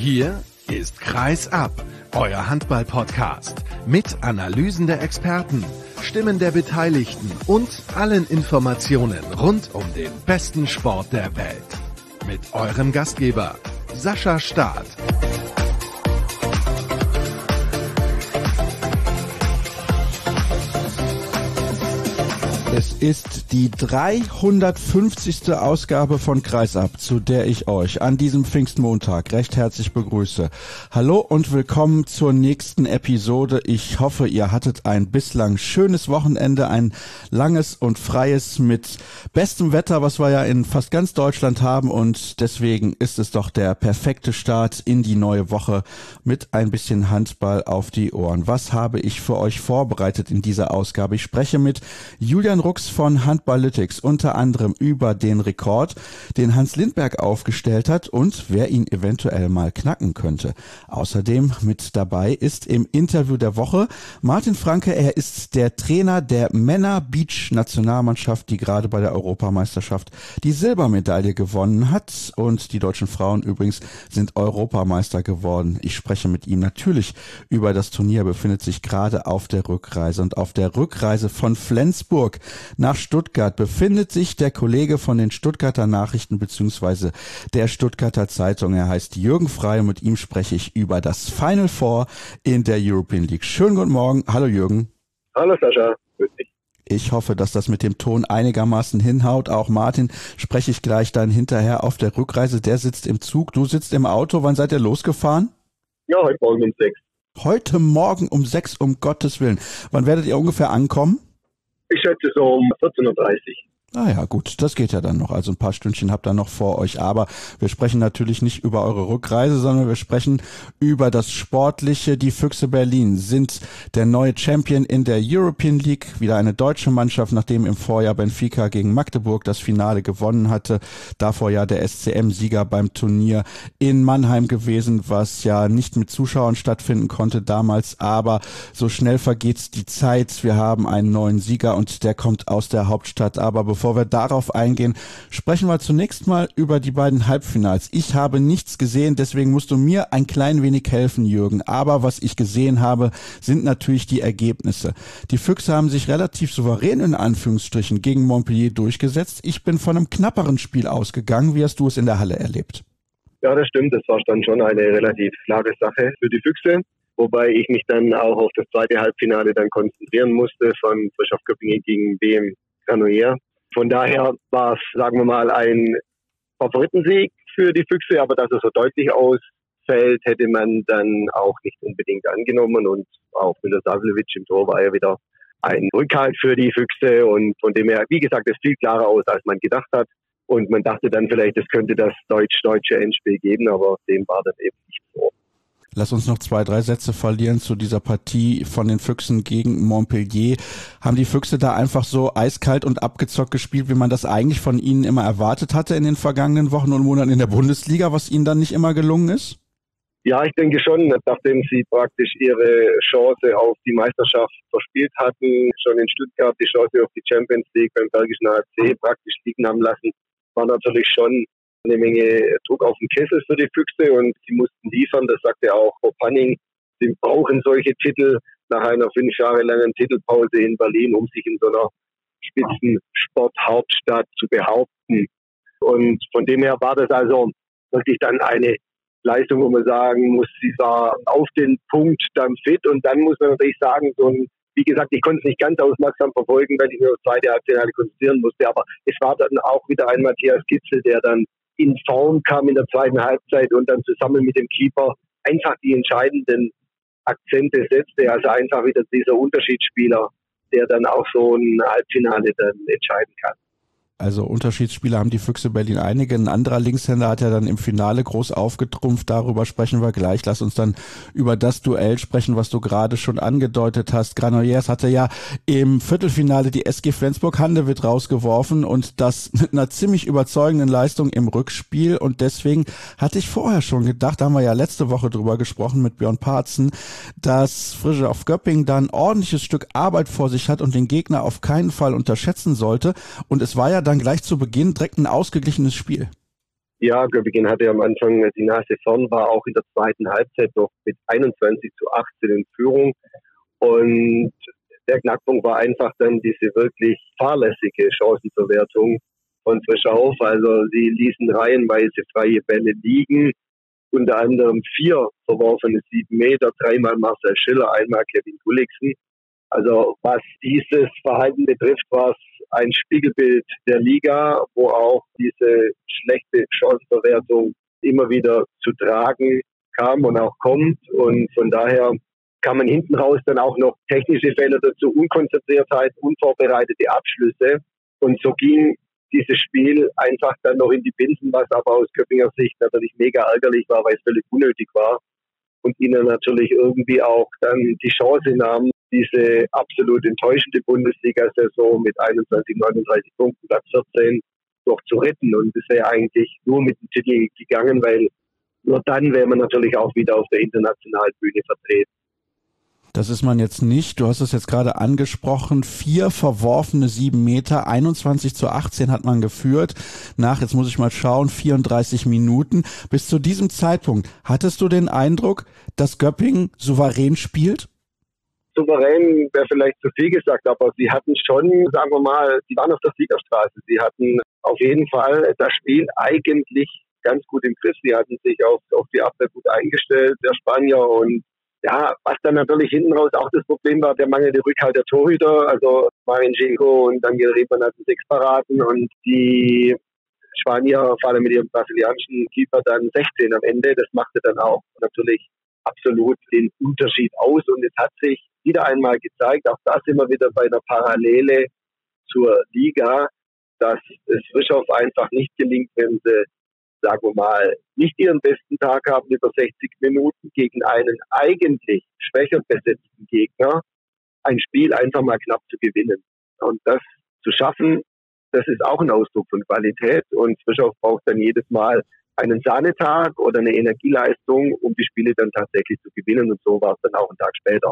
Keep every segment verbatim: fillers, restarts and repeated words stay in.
Hier ist Kreis ab, euer Handball-Podcast mit Analysen der Experten, Stimmen der Beteiligten und allen Informationen rund um den besten Sport der Welt. Mit eurem Gastgeber Sascha Staat. Es ist die dreihundertfünfzigste Ausgabe von Kreis ab, zu der ich euch an diesem Pfingstmontag recht herzlich begrüße. Hallo und willkommen zur nächsten Episode. Ich hoffe, ihr hattet ein bislang schönes Wochenende, ein langes und freies mit bestem Wetter, was wir ja in fast ganz Deutschland haben, und deswegen ist es doch der perfekte Start in die neue Woche mit ein bisschen Handball auf die Ohren. Was habe ich für euch vorbereitet in dieser Ausgabe? Ich spreche mit Julian Rux von Handballytics unter anderem über den Rekord, den Hans Lindberg aufgestellt hat und wer ihn eventuell mal knacken könnte. Außerdem mit dabei ist im Interview der Woche Martin Franke. Er ist der Trainer der Männer-Beach-Nationalmannschaft, die gerade bei der Europameisterschaft die Silbermedaille gewonnen hat, und die deutschen Frauen übrigens sind Europameister geworden. Ich spreche mit ihm natürlich über das Turnier, befindet sich gerade auf der Rückreise, und auf der Rückreise von Flensburg nach Stuttgart befindet sich der Kollege von den Stuttgarter Nachrichten bzw. der Stuttgarter Zeitung. Er heißt Jürgen Frey und mit ihm spreche ich über das Final Four in der European League. Schönen guten Morgen. Hallo Jürgen. Hallo Sascha. Grüß dich. Ich hoffe, dass das mit dem Ton einigermaßen hinhaut. Auch Martin spreche ich gleich dann hinterher auf der Rückreise. Der sitzt im Zug, du sitzt im Auto. Wann seid ihr losgefahren? Ja, heute Morgen um sechs. Heute Morgen um sechs, um Gottes Willen. Wann werdet ihr ungefähr ankommen? Ich schätze so um vierzehn Uhr dreißig. Ah ja, gut, das geht ja dann noch. Also ein paar Stündchen habt ihr noch vor euch. Aber wir sprechen natürlich nicht über eure Rückreise, sondern wir sprechen über das Sportliche. Die Füchse Berlin sind der neue Champion in der European League. Wieder eine deutsche Mannschaft, nachdem im Vorjahr Benfica gegen Magdeburg das Finale gewonnen hatte. Davor ja der S C M-Sieger beim Turnier in Mannheim gewesen, was ja nicht mit Zuschauern stattfinden konnte damals. Aber so schnell vergeht die Zeit. Wir haben einen neuen Sieger und der kommt aus der Hauptstadt. Aber bevor Bevor wir darauf eingehen, sprechen wir zunächst mal über die beiden Halbfinals. Ich habe nichts gesehen, deswegen musst du mir ein klein wenig helfen, Jürgen. Aber was ich gesehen habe, sind natürlich die Ergebnisse. Die Füchse haben sich relativ souverän in Anführungsstrichen gegen Montpellier durchgesetzt. Ich bin von einem knapperen Spiel ausgegangen. Wie hast du es in der Halle erlebt? Ja, das stimmt. Das war dann schon eine relativ klare Sache für die Füchse. Wobei ich mich dann auch auf das zweite Halbfinale dann konzentrieren musste von Frischhoff Göppingen gegen B M Granollers. Von daher war es, sagen wir mal, ein Favoritensieg für die Füchse, aber dass er so deutlich ausfällt, hätte man dann auch nicht unbedingt angenommen, und auch Milo Savljevic im Tor war ja wieder ein Rückhalt für die Füchse, und von dem her, wie gesagt, es fiel klarer aus, als man gedacht hat, und man dachte dann vielleicht, es könnte das deutsch-deutsche Endspiel geben, aber dem war dann eben nicht so. Lass uns noch zwei, drei Sätze verlieren zu dieser Partie von den Füchsen gegen Montpellier. Haben die Füchse da einfach so eiskalt und abgezockt gespielt, wie man das eigentlich von ihnen immer erwartet hatte in den vergangenen Wochen und Monaten in der Bundesliga, was ihnen dann nicht immer gelungen ist? Ja, ich denke schon, nachdem sie praktisch ihre Chance auf die Meisterschaft verspielt hatten, schon in Stuttgart die Chance auf die Champions League beim Bergischen H C praktisch liegen haben lassen, war natürlich schon eine Menge Druck auf den Kessel für die Füchse, und sie mussten liefern. Das sagte auch Bob Hanning. Sie brauchen solche Titel nach einer fünf Jahre langen Titelpause in Berlin, um sich in so einer Spitzensporthauptstadt zu behaupten. Und von dem her war das also wirklich dann eine Leistung, wo man sagen muss, sie war auf den Punkt dann fit. Und dann muss man natürlich sagen, so ein, wie gesagt, ich konnte es nicht ganz aufmerksam verfolgen, weil ich mir auf das zweite Halbfinale konzentrieren musste. Aber es war dann auch wieder ein Matthias Gitzel, der dann in Form kam in der zweiten Halbzeit und dann zusammen mit dem Keeper einfach die entscheidenden Akzente setzte. Also einfach wieder dieser Unterschiedsspieler, der dann auch so ein Halbfinale dann entscheiden kann. Also Unterschiedsspieler haben die Füchse Berlin einige. Ein anderer Linkshänder hat ja dann im Finale groß aufgetrumpft. Darüber sprechen wir gleich. Lass uns dann über das Duell sprechen, was du gerade schon angedeutet hast. Granollers hatte ja im Viertelfinale die S G Flensburg-Handewitt rausgeworfen und das mit einer ziemlich überzeugenden Leistung im Rückspiel. Und deswegen hatte ich vorher schon gedacht, da haben wir ja letzte Woche drüber gesprochen mit Björn Parzen, dass Frischhoff Göppingen da ein ordentliches Stück Arbeit vor sich hat und den Gegner auf keinen Fall unterschätzen sollte. Und es war ja dann gleich zu Beginn direkt ein ausgeglichenes Spiel. Ja, Göppingen hatte am Anfang die Nase vorn, war auch in der zweiten Halbzeit noch mit einundzwanzig zu achtzehn in Führung. Und der Knackpunkt war einfach dann diese wirklich fahrlässige Chancenverwertung von Frischhoff. Also sie ließen reihenweise freie Bälle liegen, unter anderem vier verworfene sieben Meter, dreimal Marcel Schiller, einmal Kevin Gulliksen. Also was dieses Verhalten betrifft, war es ein Spiegelbild der Liga, wo auch diese schlechte Chancenverwertung immer wieder zu tragen kam und auch kommt. Und von daher kann man hinten raus dann auch noch technische Fehler dazu, Unkonzentriertheit, unvorbereitete Abschlüsse. Und so ging dieses Spiel einfach dann noch in die Binsen, was aber aus Göppinger Sicht natürlich mega ärgerlich war, weil es völlig unnötig war. Und ihnen natürlich irgendwie auch dann die Chance nahm, diese absolut enttäuschende Bundesliga-Saison mit einundzwanzig, neununddreißig Punkten, Platz vierzehn, doch zu retten. Und es wäre eigentlich nur mit dem Titel gegangen, weil nur dann wäre man natürlich auch wieder auf der internationalen Bühne vertreten. Das ist man jetzt nicht. Du hast es jetzt gerade angesprochen. Vier verworfene sieben Meter, einundzwanzig zu achtzehn hat man geführt. Nach, jetzt muss ich mal schauen, vierunddreißig Minuten. Bis zu diesem Zeitpunkt, hattest du den Eindruck, dass Göppingen souverän spielt? Souverän wäre vielleicht zu viel gesagt, aber sie hatten schon, sagen wir mal, sie waren auf der Siegerstraße. Sie hatten auf jeden Fall das Spiel eigentlich ganz gut im Griff. Sie hatten sich auf, auf die Abwehr gut eingestellt, der Spanier. Und ja, was dann natürlich hinten raus auch das Problem war, der mangelnde Rückhalt der Torhüter. Also Marinjenko und Daniel Riemann hatten sechs Paraden und die Spanier, vor allem mit ihrem brasilianischen Keeper, dann sechzehn am Ende. Das machte dann auch natürlich absolut den Unterschied aus. Und es hat sich wieder einmal gezeigt, auch das immer wieder bei einer Parallele zur Liga, dass es Frischhoff einfach nicht gelingt, wenn sie, sagen wir mal, nicht ihren besten Tag haben über sechzig Minuten gegen einen eigentlich schwächer besetzten Gegner, ein Spiel einfach mal knapp zu gewinnen. Und das zu schaffen, das ist auch ein Ausdruck von Qualität. Und Frischhoff braucht dann jedes Mal einen Sahnetag oder eine Energieleistung, um die Spiele dann tatsächlich zu gewinnen. Und so war es dann auch einen Tag später.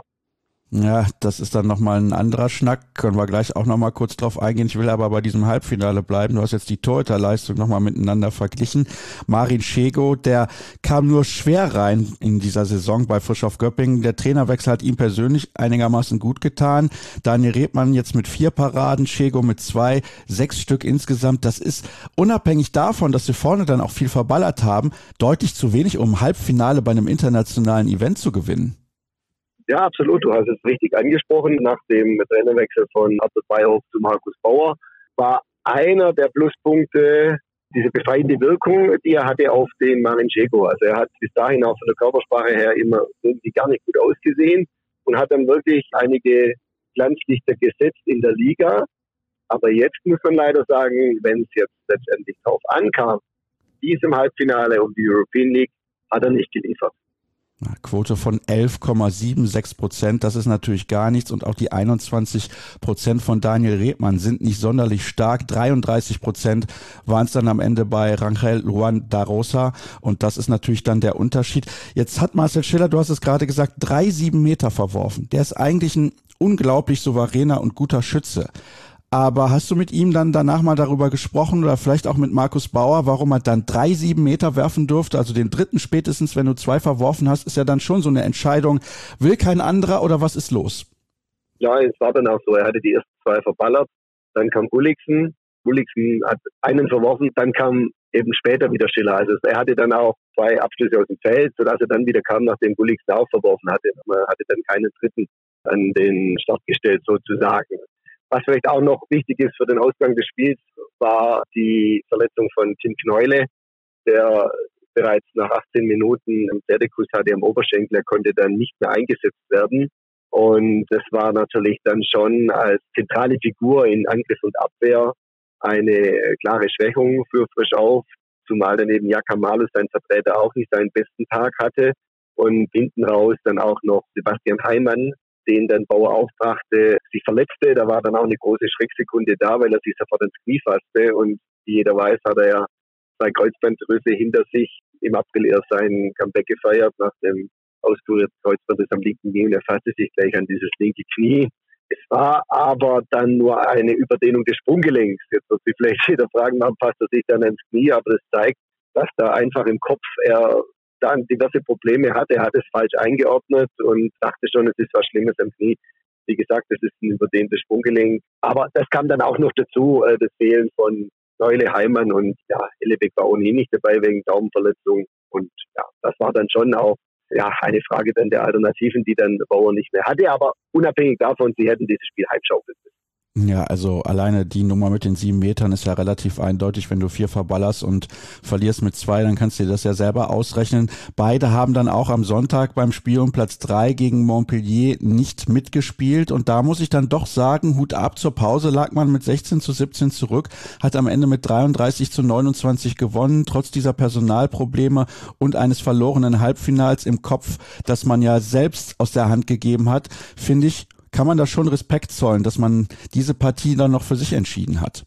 Ja, das ist dann nochmal ein anderer Schnack, können wir gleich auch nochmal kurz drauf eingehen. Ich will aber bei diesem Halbfinale bleiben. Du hast jetzt die Torhüterleistung nochmal miteinander verglichen. Marinjenko, der kam nur schwer rein in dieser Saison bei Frischhoff Göppingen. Der Trainerwechsel hat ihm persönlich einigermaßen gut getan. Daniel Rebmann jetzt mit vier Paraden, Njego mit zwei, sechs Stück insgesamt. Das ist unabhängig davon, dass sie vorne dann auch viel verballert haben, deutlich zu wenig, um ein Halbfinale bei einem internationalen Event zu gewinnen. Ja, absolut. Du hast es richtig angesprochen. Nach dem Trainerwechsel von Arthur Beyhoff zu Markus Bauer war einer der Pluspunkte diese befreiende Wirkung, die er hatte auf den Marinjenko. Also er hat bis dahin auch von der Körpersprache her immer irgendwie gar nicht gut ausgesehen und hat dann wirklich einige Glanzlichter gesetzt in der Liga. Aber jetzt muss man leider sagen, wenn es jetzt letztendlich drauf ankam, diesem Halbfinale um die European League, hat er nicht geliefert. Quote von elf Komma sechsundsiebzig Prozent, das ist natürlich gar nichts und auch die einundzwanzig Prozent von Daniel Rebmann sind nicht sonderlich stark. dreiunddreißig Prozent waren es dann am Ende bei Rangel Juan da Rosa und das ist natürlich dann der Unterschied. Jetzt hat Marcel Schiller, du hast es gerade gesagt, drei sieben Meter verworfen. Der ist eigentlich ein unglaublich souveräner und guter Schütze. Aber hast du mit ihm dann danach mal darüber gesprochen oder vielleicht auch mit Markus Bauer, warum er dann drei sieben Meter werfen durfte? Also den dritten spätestens, wenn du zwei verworfen hast, ist ja dann schon so eine Entscheidung. Will kein anderer oder was ist los? Ja, es war dann auch so. Er hatte die ersten zwei verballert. Dann kam Gulliksen. Gulliksen hat einen verworfen. Dann kam eben später wieder Schiller. Also er hatte dann auch zwei Abschlüsse aus dem Feld, sodass er dann wieder kam, nachdem Gulliksen auch verworfen hatte. Man hatte dann keinen dritten an den Start gestellt sozusagen. Was vielleicht auch noch wichtig ist für den Ausgang des Spiels, war die Verletzung von Tim Kneule, der bereits nach achtzehn Minuten einen Pferdekuss hatte am Oberschenkel. Er konnte dann nicht mehr eingesetzt werden. Und das war natürlich dann schon als zentrale Figur in Angriff und Abwehr eine klare Schwächung für Frischhoff, zumal dann eben Jakab Malus, sein Vertreter, auch nicht seinen besten Tag hatte. Und hinten raus dann auch noch Sebastian Heimann, den dann Bauer aufbrachte, sich verletzte. Da war dann auch eine große Schrecksekunde da, weil er sich sofort ins Knie fasste. Und wie jeder weiß, hat er ja zwei Kreuzbandrisse hinter sich. Im April erst sein Comeback gefeiert nach dem auskurierten Kreuzbandriss am linken Knie. Und er fasste sich gleich an dieses linke Knie. Es war aber dann nur eine Überdehnung des Sprunggelenks. Jetzt wird sich vielleicht jeder fragen, warum fasst er sich dann ins Knie? Aber das zeigt, dass da einfach im Kopf er dann diverse Probleme hatte. Er hat es falsch eingeordnet und dachte schon, es ist was Schlimmes am Knie. Wie gesagt, das ist ein überdehntes Sprunggelenk. Aber das kam dann auch noch dazu, äh, das Fehlen von Neule, Heimann und ja, Ellebeck war ohnehin nicht dabei wegen Daumenverletzung. Und ja, das war dann schon auch ja, eine Frage dann der Alternativen, die dann Bauer nicht mehr hatte. Aber unabhängig davon, sie hätten dieses Spiel heimschaukeln müssen. Ja, also alleine die Nummer mit den sieben Metern ist ja relativ eindeutig. Wenn du vier verballerst und verlierst mit zwei, dann kannst du dir das ja selber ausrechnen. Beide haben dann auch am Sonntag beim Spiel um Platz drei gegen Montpellier nicht mitgespielt. Und da muss ich dann doch sagen, Hut ab, zur Pause lag man mit sechzehn zu siebzehn zurück, hat am Ende mit dreiunddreißig zu neunundzwanzig gewonnen, trotz dieser Personalprobleme und eines verlorenen Halbfinals im Kopf, das man ja selbst aus der Hand gegeben hat, finde ich, kann man da schon Respekt zollen, dass man diese Partie dann noch für sich entschieden hat.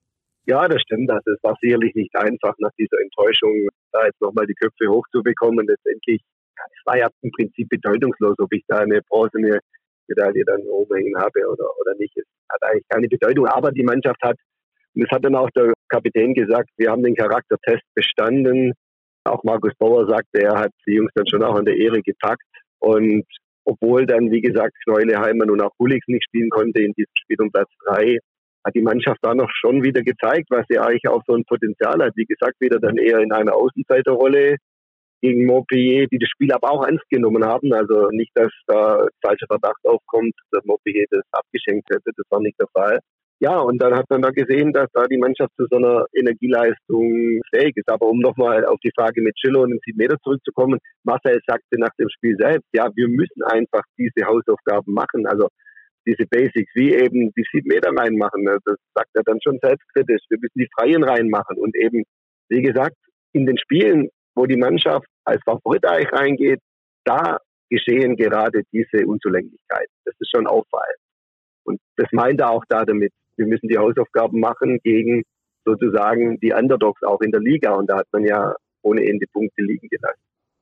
Ja, das stimmt. Also es war sicherlich nicht einfach, nach dieser Enttäuschung da jetzt nochmal die Köpfe hochzubekommen. Letztendlich, ja, es war ja im Prinzip bedeutungslos, ob ich da eine bronzene Medaille dann oben hängen habe oder, oder nicht. Es hat eigentlich keine Bedeutung. Aber die Mannschaft hat, und das hat dann auch der Kapitän gesagt, wir haben den Charaktertest bestanden. Auch Markus Bauer sagte, er hat die Jungs dann schon auch an der Ehre gepackt. Und obwohl dann, wie gesagt, Kneule, Heimann und auch Huliks nicht spielen konnte in diesem Spiel um Platz drei, hat die Mannschaft da noch schon wieder gezeigt, was sie eigentlich auch so ein Potenzial hat. Wie gesagt, wieder dann eher in einer Außenseiterrolle gegen Montpellier, die das Spiel aber auch ernst genommen haben. Also nicht, dass da falscher Verdacht aufkommt, dass Montpellier das abgeschenkt hätte. Das war nicht der Fall. Ja, und dann hat man da gesehen, dass da die Mannschaft zu so einer Energieleistung fähig ist. Aber um nochmal auf die Frage mit Schiller und den sieben Meter zurückzukommen, Marcel sagte nach dem Spiel selbst, ja, wir müssen einfach diese Hausaufgaben machen, also diese Basics, wie eben die sieben Meter reinmachen. Das sagt er dann schon selbstkritisch. Wir müssen die Freien reinmachen und eben, wie gesagt, in den Spielen, wo die Mannschaft als Favorit eigentlich reingeht, da geschehen gerade diese Unzulänglichkeiten. Das ist schon auffallend. Und das meint er auch da damit. Wir müssen die Hausaufgaben machen gegen sozusagen die Underdogs auch in der Liga. Und da hat man ja ohne Ende Punkte liegen gelassen.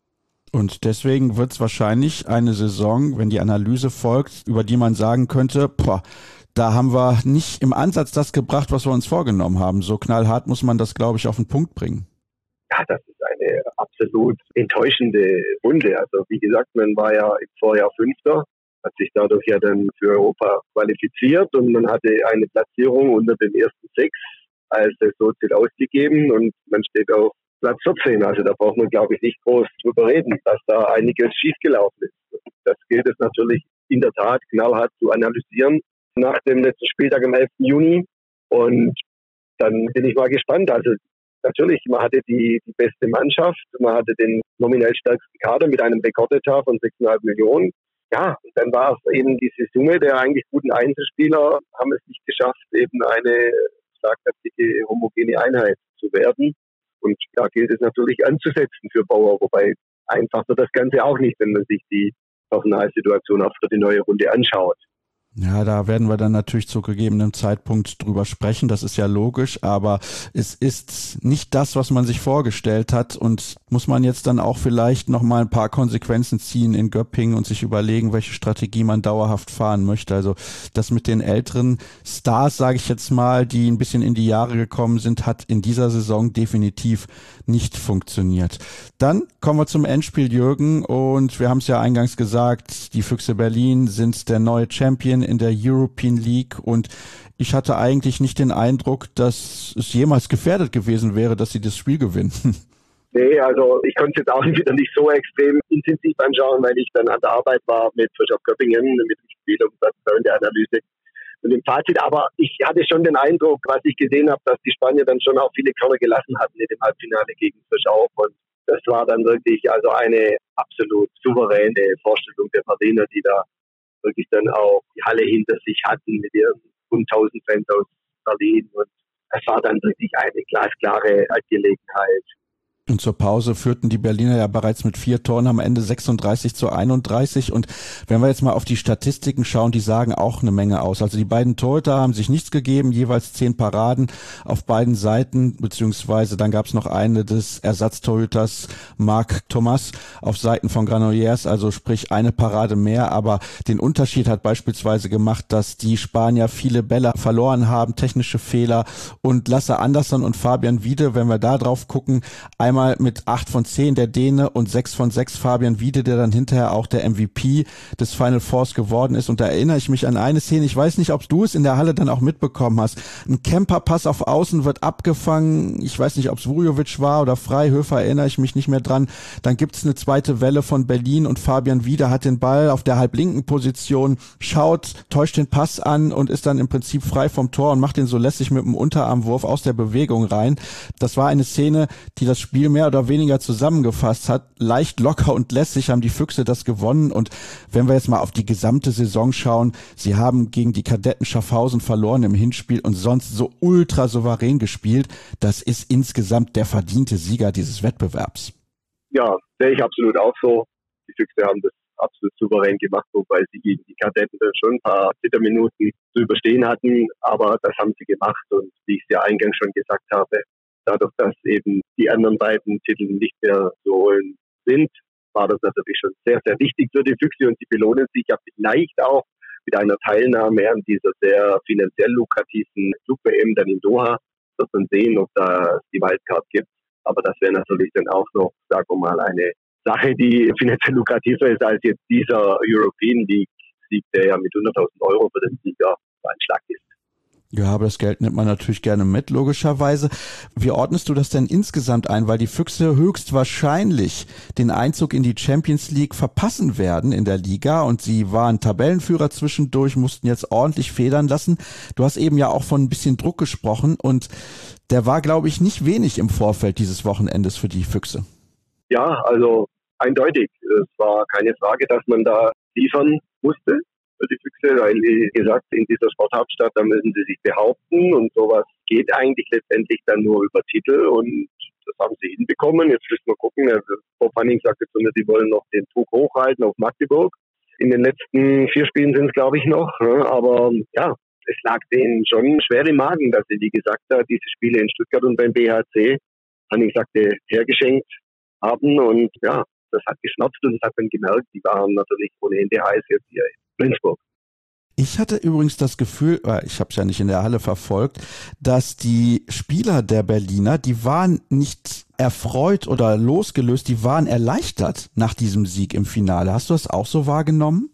Und deswegen wird es wahrscheinlich eine Saison, wenn die Analyse folgt, über die man sagen könnte, boah, da haben wir nicht im Ansatz das gebracht, was wir uns vorgenommen haben. So knallhart muss man das, glaube ich, auf den Punkt bringen. Ja, das ist eine absolut enttäuschende Runde. Also wie gesagt, man war ja im Vorjahr Fünfter, hat sich dadurch ja dann für Europa qualifiziert und man hatte eine Platzierung unter den ersten sechs als Saisonziel ausgegeben und man steht auf Platz vierzehn. Also da braucht man, glaube ich, nicht groß drüber reden, dass da einiges schiefgelaufen ist. Das gilt es natürlich in der Tat knallhart zu analysieren nach dem letzten Spieltag am elften Juni. Und dann bin ich mal gespannt. Also natürlich, man hatte die, die beste Mannschaft, man hatte den nominell stärksten Kader mit einem Rekordetat von sechs Komma fünf Millionen. Ja, und dann war es eben diese Summe der eigentlich guten Einzelspieler, haben es nicht geschafft, eben eine schlagkräftige, homogene Einheit zu werden. Und da gilt es natürlich anzusetzen für Bauer, wobei einfach wird das Ganze auch nicht, wenn man sich die Personalsituation auch für die neue Runde anschaut. Ja, da werden wir dann natürlich zu gegebenem Zeitpunkt drüber sprechen, das ist ja logisch, aber es ist nicht das, was man sich vorgestellt hat und muss man jetzt dann auch vielleicht nochmal ein paar Konsequenzen ziehen in Göppingen und sich überlegen, welche Strategie man dauerhaft fahren möchte. Also das mit den älteren Stars, sage ich jetzt mal, die ein bisschen in die Jahre gekommen sind, hat in dieser Saison definitiv nicht funktioniert. Dann kommen wir zum Endspiel, Jürgen, und wir haben es ja eingangs gesagt, die Füchse Berlin sind der neue Champion in der European League und ich hatte eigentlich nicht den Eindruck, dass es jemals gefährdet gewesen wäre, dass sie das Spiel gewinnen. Nee, also ich konnte es jetzt auch wieder nicht so extrem intensiv anschauen, weil ich dann an der Arbeit war mit Frisch auf Göppingen, mit dem Spiel und in der Analyse und dem Fazit. Aber ich hatte schon den Eindruck, was ich gesehen habe, dass die Spanier dann schon auch viele Körner gelassen hatten in dem Halbfinale gegen Frisch auf. Und das war dann wirklich also eine absolut souveräne Vorstellung der Berliner, die da wirklich dann auch die Halle hinter sich hatten mit ihren hunderttausend Fans aus Berlin. Und es war dann wirklich eine glasklare Angelegenheit. Und zur Pause führten die Berliner ja bereits mit vier Toren am Ende sechsunddreißig zu einunddreißig. Und wenn wir jetzt mal auf die Statistiken schauen, die sagen auch eine Menge aus. Also die beiden Torhüter haben sich nichts gegeben, jeweils zehn Paraden auf beiden Seiten, beziehungsweise dann gab es noch eine des Ersatztorhüters Marc Thomas auf Seiten von Granollers, also sprich eine Parade mehr. Aber den Unterschied hat beispielsweise gemacht, dass die Spanier viele Bälle verloren haben, technische Fehler. Und Lasse Andersson und Fabian Wiede, wenn wir da drauf gucken, einmal Einmal mit acht von zehn der Däne und sechs von sechs Fabian Wiede, der dann hinterher auch der M V P des Final Fours geworden ist. Und da erinnere ich mich an eine Szene, ich weiß nicht, ob du es in der Halle dann auch mitbekommen hast. Ein Camperpass auf Außen wird abgefangen, ich weiß nicht, ob es Vujovic war oder Freihöfer, erinnere ich mich nicht mehr dran. Dann gibt es eine zweite Welle von Berlin und Fabian Wiede hat den Ball auf der halblinken Position, schaut, täuscht den Pass an und ist dann im Prinzip frei vom Tor und macht den so lässig mit dem Unterarmwurf aus der Bewegung rein. Das war eine Szene, die das Spiel mehr oder weniger zusammengefasst hat. Leicht locker und lässig haben die Füchse das gewonnen. Und wenn wir jetzt mal auf die gesamte Saison schauen, sie haben gegen die Kadetten Schaffhausen verloren im Hinspiel und sonst so ultra souverän gespielt. Das ist insgesamt der verdiente Sieger dieses Wettbewerbs. Ja, sehe ich absolut auch so. Die Füchse haben das absolut souverän gemacht, wobei sie gegen die Kadetten dann schon ein paar Zitterminuten zu überstehen hatten. Aber das haben sie gemacht und wie ich es ja eingangs schon gesagt habe, dadurch, dass eben die anderen beiden Titel nicht mehr zu holen sind, war das natürlich schon sehr, sehr wichtig für die Füchse und sie belohnen sich ja vielleicht auch mit einer Teilnahme an dieser sehr finanziell lukrativen Club-W M dann in Doha. Wird man sehen, ob da die Wildcard gibt. Aber das wäre natürlich dann auch noch, sagen wir mal, eine Sache, die finanziell lukrativer ist als jetzt dieser European League-Sieg, der ja mit hunderttausend Euro für den Sieger ein Schlag ist. Ja, aber das Geld nimmt man natürlich gerne mit, logischerweise. Wie ordnest du das denn insgesamt ein? Weil die Füchse höchstwahrscheinlich den Einzug in die Champions League verpassen werden in der Liga und sie waren Tabellenführer zwischendurch, mussten jetzt ordentlich federn lassen. Du hast eben ja auch von ein bisschen Druck gesprochen und der war, glaube ich, nicht wenig im Vorfeld dieses Wochenendes für die Füchse. Ja, also eindeutig. Es war keine Frage, dass man da liefern musste für die Füchse, weil, wie gesagt, in dieser Sporthauptstadt, da müssen sie sich behaupten und sowas geht eigentlich letztendlich dann nur über Titel und das haben sie hinbekommen. Jetzt müssen wir gucken, Bob Hanning sagt jetzt, die wollen noch den Druck hochhalten auf Magdeburg. In den letzten vier Spielen sind es, glaube ich, noch, aber ja, es lag denen schon schwer im Magen, dass sie, wie gesagt, diese Spiele in Stuttgart und beim B H C, Hanning sagte, hergeschenkt haben und ja, das hat geschnappt und das hat man gemerkt, die waren natürlich ohne Ende heiß jetzt hier in Flensburg. Ich hatte übrigens das Gefühl, ich habe es ja nicht in der Halle verfolgt, dass die Spieler der Berliner, die waren nicht erfreut oder losgelöst, die waren erleichtert nach diesem Sieg im Finale. Hast du das auch so wahrgenommen?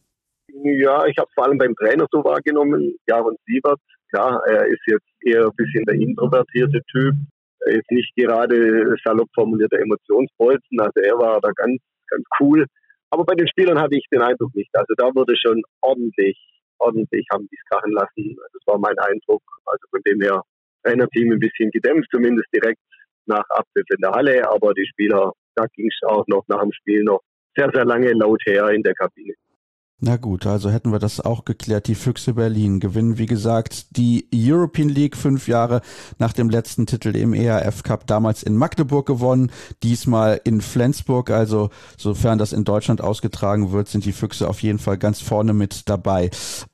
Ja, ich habe es vor allem beim Trainer so wahrgenommen. Jaron Siebert, klar, er ist jetzt eher ein bisschen der introvertierte Typ. Er ist nicht gerade salopp formulierter Emotionsbolzen, also er war da ganz, ganz cool. Aber bei den Spielern hatte ich den Eindruck nicht. Also da wurde schon ordentlich, ordentlich haben die es krachen lassen. Das war mein Eindruck. Also von dem her, Trainerteam ein bisschen gedämpft, zumindest direkt nach Abpfiff in der Halle. Aber die Spieler, da ging es auch noch nach dem Spiel noch sehr, sehr lange laut her in der Kabine. Na gut, also hätten wir das auch geklärt. Die Füchse Berlin gewinnen, wie gesagt, die European League fünf Jahre nach dem letzten Titel im E R F Cup, damals in Magdeburg gewonnen, diesmal in Flensburg. Also sofern das in Deutschland ausgetragen wird, sind die Füchse auf jeden Fall ganz vorne mit dabei.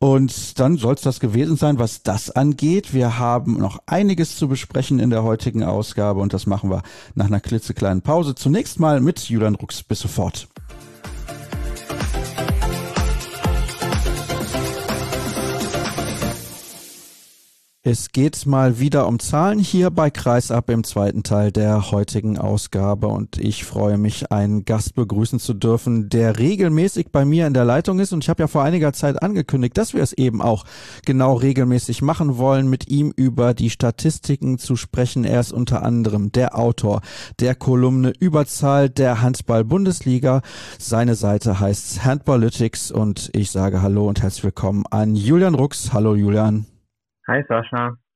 Und dann soll es das gewesen sein, was das angeht. Wir haben noch einiges zu besprechen in der heutigen Ausgabe und das machen wir nach einer klitzekleinen Pause. Zunächst mal mit Julian Rux. Bis sofort. Es geht mal wieder um Zahlen hier bei Kreisab im zweiten Teil der heutigen Ausgabe und ich freue mich, einen Gast begrüßen zu dürfen, der regelmäßig bei mir in der Leitung ist und ich habe ja vor einiger Zeit angekündigt, dass wir es eben auch genau regelmäßig machen wollen, mit ihm über die Statistiken zu sprechen. Er ist unter anderem der Autor der Kolumne Überzahl der Handball-Bundesliga. Seine Seite heißt Handballytics und ich sage Hallo und herzlich willkommen an Julian Rux. Hallo Julian. Hi Sascha.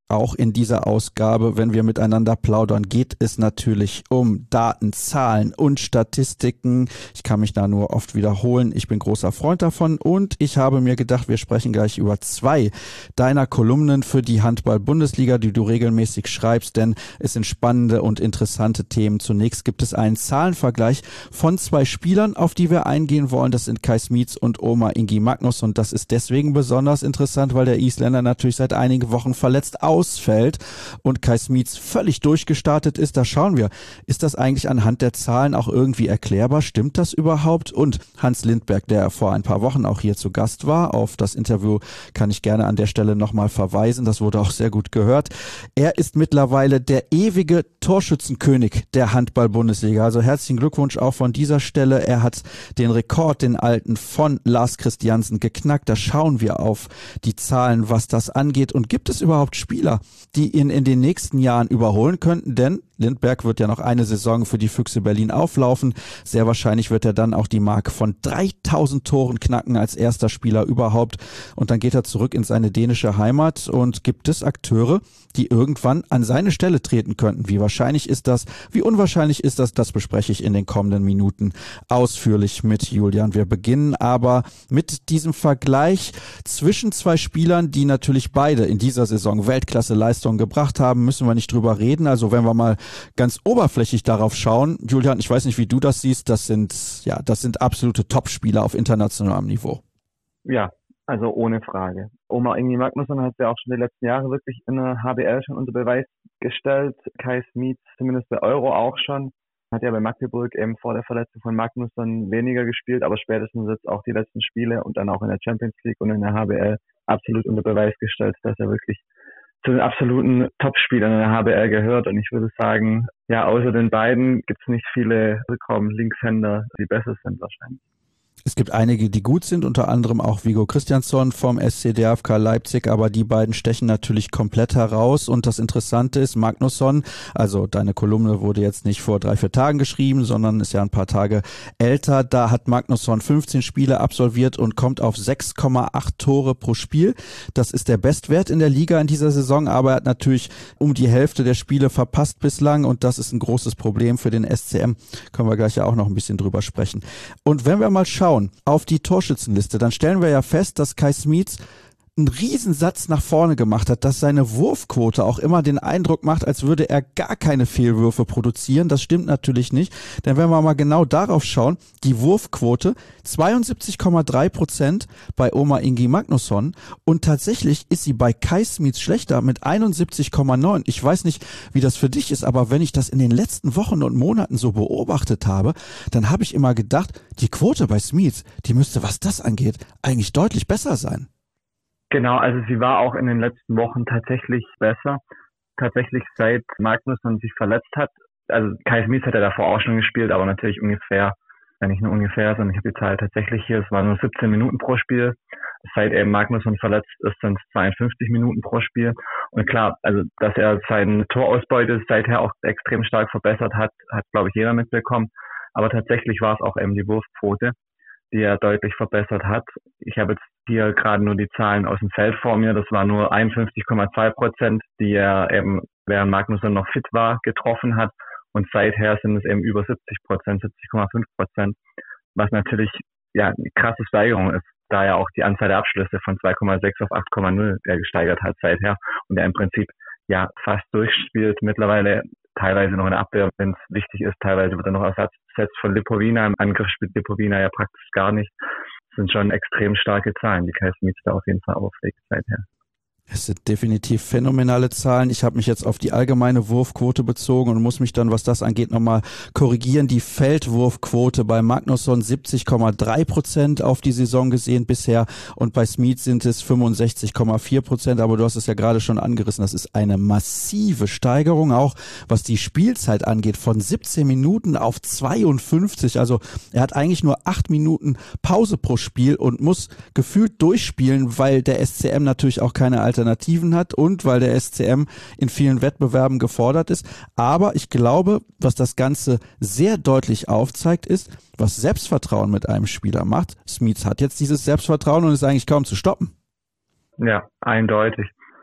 Auch in dieser Ausgabe, wenn wir miteinander plaudern, geht es natürlich um Daten, Zahlen und Statistiken. Ich kann mich da nur oft wiederholen. Ich bin großer Freund davon und ich habe mir gedacht, wir sprechen gleich über zwei deiner Kolumnen für die Handball-Bundesliga, die du regelmäßig schreibst, denn es sind spannende und interessante Themen. Zunächst gibt es einen Zahlenvergleich von zwei Spielern, auf die wir eingehen wollen. Das sind Kai Smits und Omar Ingi Magnus und das ist deswegen besonders interessant, weil der Isländer natürlich seit einigen Wochen verletzt aus ausfällt und Kai Smits völlig durchgestartet ist. Da schauen wir, ist das eigentlich anhand der Zahlen auch irgendwie erklärbar? Stimmt das überhaupt? Und Hans Lindberg, der vor ein paar Wochen auch hier zu Gast war, auf das Interview kann ich gerne an der Stelle nochmal verweisen. Das wurde auch sehr gut gehört. Er ist mittlerweile der ewige Torschützenkönig der Handball-Bundesliga. Also herzlichen Glückwunsch auch von dieser Stelle. Er hat den Rekord, den alten, von Lars Christiansen geknackt. Da schauen wir auf die Zahlen, was das angeht. Und gibt es überhaupt Spieler, die ihn in den nächsten Jahren überholen könnten? Denn Lindberg wird ja noch eine Saison für die Füchse Berlin auflaufen. Sehr wahrscheinlich wird er dann auch die Marke von dreitausend Toren knacken als erster Spieler überhaupt. Und dann geht er zurück in seine dänische Heimat. Und gibt es Akteure, die irgendwann an seine Stelle treten könnten? Wie wahrscheinlich ist das? Wie unwahrscheinlich ist das? Das bespreche ich in den kommenden Minuten ausführlich mit Julian. Wir beginnen aber mit diesem Vergleich zwischen zwei Spielern, die natürlich beide in dieser Saison Weltklasse-Leistungen gebracht haben. Müssen wir nicht drüber reden. Also wenn wir mal ganz oberflächlich darauf schauen, Julian, ich weiß nicht, wie du das siehst, das sind, ja, das sind absolute Top-Spieler auf internationalem Niveau. Ja, also ohne Frage. Omar Ingi Magnusson hat ja auch schon die letzten Jahre wirklich in der H B L schon unter Beweis gestellt. Kai Smits zumindest bei Euro auch schon. Hat ja bei Magdeburg eben vor der Verletzung von Magnusson weniger gespielt, aber spätestens jetzt auch die letzten Spiele und dann auch in der Champions League und in der H B L absolut unter Beweis gestellt, dass er wirklich zu den absoluten Topspielern in der H B L gehört. Und ich würde sagen, ja, außer den beiden gibt es nicht viele Rückraum-Linkshänder, die besser sind wahrscheinlich. Es gibt einige, die gut sind, unter anderem auch Viggo Kristjansson vom S C D F K Leipzig, aber die beiden stechen natürlich komplett heraus. Und das Interessante ist, Magnusson, also deine Kolumne wurde jetzt nicht vor drei, vier Tagen geschrieben, sondern ist ja ein paar Tage älter. Da hat Magnusson fünfzehn Spiele absolviert und kommt auf sechs Komma acht Tore pro Spiel. Das ist der Bestwert in der Liga in dieser Saison, aber er hat natürlich um die Hälfte der Spiele verpasst bislang und das ist ein großes Problem für den S C M. Können wir gleich ja auch noch ein bisschen drüber sprechen. Und wenn wir mal schauen auf die Torschützenliste, dann stellen wir ja fest, dass Kai Smits einen Riesensatz nach vorne gemacht hat, dass seine Wurfquote auch immer den Eindruck macht, als würde er gar keine Fehlwürfe produzieren. Das stimmt natürlich nicht, denn wenn wir mal genau darauf schauen, die Wurfquote zweiundsiebzig Komma drei Prozent bei Omar Ingi Magnusson und tatsächlich ist sie bei Kai Smits schlechter mit einundsiebzig Komma neun. Ich weiß nicht, wie das für dich ist, aber wenn ich das in den letzten Wochen und Monaten so beobachtet habe, dann habe ich immer gedacht, die Quote bei Smits, die müsste, was das angeht, eigentlich deutlich besser sein. Genau, also sie war auch in den letzten Wochen tatsächlich besser. Tatsächlich seit Magnusson sich verletzt hat. Also Kai Smits hat ja davor auch schon gespielt, aber natürlich ungefähr, ja nicht nur ungefähr, sondern ich habe die Zahl tatsächlich hier, es waren nur siebzehn Minuten pro Spiel. Seit eben Magnusson verletzt ist, sind es zweiundfünfzig Minuten pro Spiel. Und klar, also dass er seine Torausbeute seither auch extrem stark verbessert hat, hat glaube ich jeder mitbekommen. Aber tatsächlich war es auch eben die Wurfquote, die er deutlich verbessert hat. Ich habe jetzt hier gerade nur die Zahlen aus dem Feld vor mir. Das war nur einundfünfzig Komma zwei Prozent, die er eben, während Magnusson noch fit war, getroffen hat. Und seither sind es eben über siebzig Prozent, siebzig Komma fünf Prozent, was natürlich ja eine krasse Steigerung ist, da er auch die Anzahl der Abschlüsse von zwei Komma sechs auf acht Komma null gesteigert hat seither und er im Prinzip ja fast durchspielt. Mittlerweile teilweise noch in der Abwehr, wenn es wichtig ist, teilweise wird er noch ersetzt von Lipovina. Im Angriff spielt Lipovina ja praktisch gar nicht. Das sind schon extrem starke Zahlen, die Kai Smits da auf jeden Fall auflegt seither. Es sind definitiv phänomenale Zahlen. Ich habe mich jetzt auf die allgemeine Wurfquote bezogen und muss mich dann, was das angeht, nochmal korrigieren. Die Feldwurfquote bei Magnusson siebzig Komma drei Prozent auf die Saison gesehen bisher und bei Smits sind es fünfundsechzig Komma vier Prozent. Aber du hast es ja gerade schon angerissen. Das ist eine massive Steigerung, auch was die Spielzeit angeht, von siebzehn Minuten auf zweiundfünfzig. Also er hat eigentlich nur acht Minuten Pause pro Spiel und muss gefühlt durchspielen, weil der S C M natürlich auch keine Alternativen Alternativen hat und weil der S C M in vielen Wettbewerben gefordert ist. Aber ich glaube, was das Ganze sehr deutlich aufzeigt, ist, was Selbstvertrauen mit einem Spieler macht. Smits hat jetzt dieses Selbstvertrauen und ist eigentlich kaum zu stoppen. Ja, eindeutig.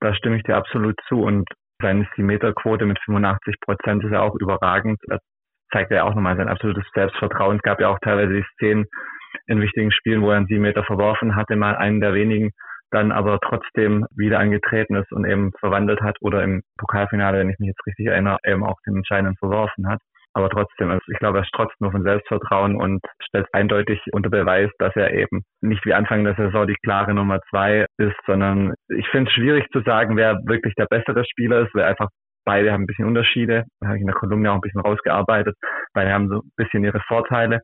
da stimme ich dir absolut zu. Und seine sieben-Meter-Quote mit fünfundachtzig Prozent ist ja auch überragend. Das zeigt ja auch nochmal sein absolutes Selbstvertrauen. Es gab ja auch teilweise die Szenen in wichtigen Spielen, wo er einen sieben Meter verworfen hatte, mal einen der wenigen, dann aber trotzdem wieder angetreten ist und eben verwandelt hat oder im Pokalfinale, wenn ich mich jetzt richtig erinnere, eben auch den entscheidenden verworfen hat. Aber trotzdem, also ich glaube, er strotzt nur von Selbstvertrauen und stellt eindeutig unter Beweis, dass er eben nicht wie Anfang der Saison die klare Nummer zwei ist, sondern ich finde es schwierig zu sagen, wer wirklich der bessere Spieler ist, weil einfach beide haben ein bisschen Unterschiede. Da habe ich in der Kolumne auch ein bisschen rausgearbeitet. Beide haben so ein bisschen ihre Vorteile.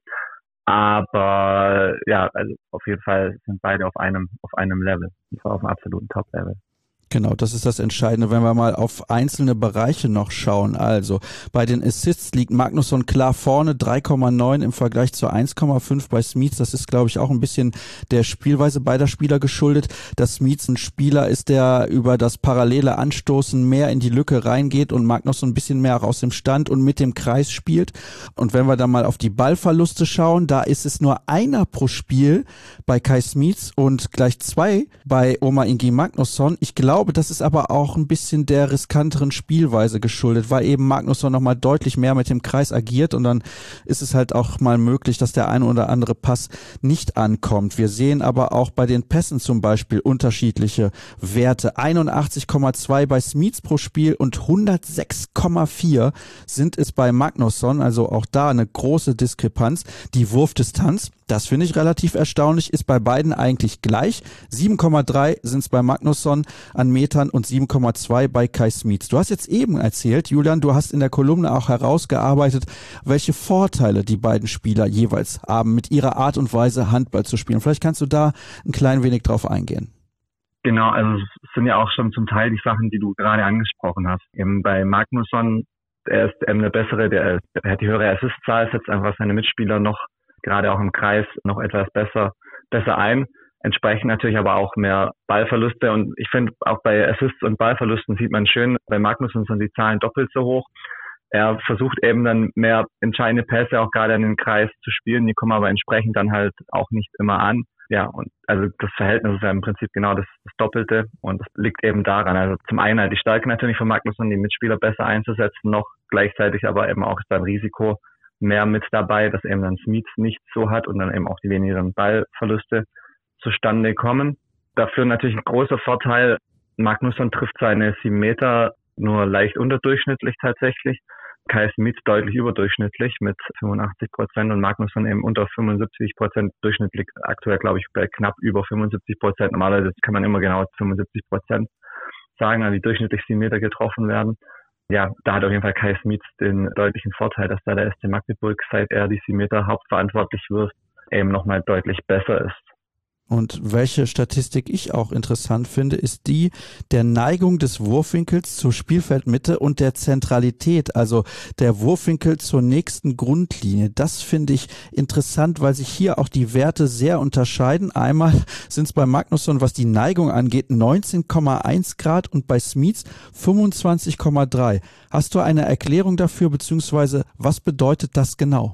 Aber ja, also auf jeden Fall sind beide auf einem, auf einem Level. Und zwar auf einem absoluten Top-Level. Genau, das ist das Entscheidende, wenn wir mal auf einzelne Bereiche noch schauen. Also bei den Assists liegt Magnusson klar vorne, drei Komma neun im Vergleich zu eins Komma fünf bei Smits. Das ist, glaube ich, auch ein bisschen der Spielweise beider Spieler geschuldet, dass Smits ein Spieler ist, der über das parallele Anstoßen mehr in die Lücke reingeht und Magnusson ein bisschen mehr auch aus dem Stand und mit dem Kreis spielt. Und wenn wir dann mal auf die Ballverluste schauen, da ist es nur einer pro Spiel bei Kai Smits und gleich zwei bei Omar Ingi Magnusson. Ich glaube, das ist aber auch ein bisschen der riskanteren Spielweise geschuldet, weil eben Magnusson nochmal deutlich mehr mit dem Kreis agiert und dann ist es halt auch mal möglich, dass der eine oder andere Pass nicht ankommt. Wir sehen aber auch bei den Pässen zum Beispiel unterschiedliche Werte. einundachtzig Komma zwei bei Smits pro Spiel und hundertsechs Komma vier sind es bei Magnusson, also auch da eine große Diskrepanz. Die Wurfdistanz, das finde ich relativ erstaunlich, ist bei beiden eigentlich gleich. sieben Komma drei sind es bei Magnusson an Metern und sieben Komma zwei bei Kai Smits. Du hast jetzt eben erzählt, Julian, du hast in der Kolumne auch herausgearbeitet, welche Vorteile die beiden Spieler jeweils haben, mit ihrer Art und Weise Handball zu spielen. Vielleicht kannst du da ein klein wenig drauf eingehen. Genau, also es sind ja auch schon zum Teil die Sachen, die du gerade angesprochen hast. Eben bei Magnusson, er ist eben der bessere, der, der hat die höhere Assistzahl, setzt einfach seine Mitspieler noch, gerade auch im Kreis, noch etwas besser, besser ein. Entsprechend natürlich aber auch mehr Ballverluste und ich finde auch bei Assists und Ballverlusten sieht man schön, bei Magnusson sind die Zahlen doppelt so hoch. Er versucht eben dann mehr entscheidende Pässe auch gerade an den Kreis zu spielen, die kommen aber entsprechend dann halt auch nicht immer an. Ja, und also das Verhältnis ist ja im Prinzip genau das, das Doppelte und das liegt eben daran. Also zum einen halt die Stärke natürlich von Magnusson, die Mitspieler besser einzusetzen, noch gleichzeitig aber eben auch ist da ein Risiko mehr mit dabei, dass eben dann Smits nicht so hat und dann eben auch die wenigeren Ballverluste zustande kommen. Dafür natürlich ein großer Vorteil, Magnusson trifft seine sieben Meter nur leicht unterdurchschnittlich tatsächlich. Kai Smits deutlich überdurchschnittlich mit fünfundachtzig Prozent und Magnusson eben unter fünfundsiebzig Prozent durchschnittlich. Aktuell glaube ich bei knapp über fünfundsiebzig Prozent. Normalerweise kann man immer genau fünfundsiebzig Prozent sagen, also die durchschnittlich sieben Meter getroffen werden. Ja, da hat auf jeden Fall Kai Smits den deutlichen Vorteil, dass da der S C Magdeburg, seit er die sieben Meter hauptverantwortlich wirft, eben nochmal deutlich besser ist. Und welche Statistik ich auch interessant finde, ist die der Neigung des Wurfwinkels zur Spielfeldmitte und der Zentralität, also der Wurfwinkel zur nächsten Grundlinie. Das finde ich interessant, weil sich hier auch die Werte sehr unterscheiden. Einmal sind es bei Magnusson, was die Neigung angeht, neunzehn Komma eins Grad und bei Smits fünfundzwanzig Komma drei. Hast du eine Erklärung dafür, beziehungsweise was bedeutet das genau?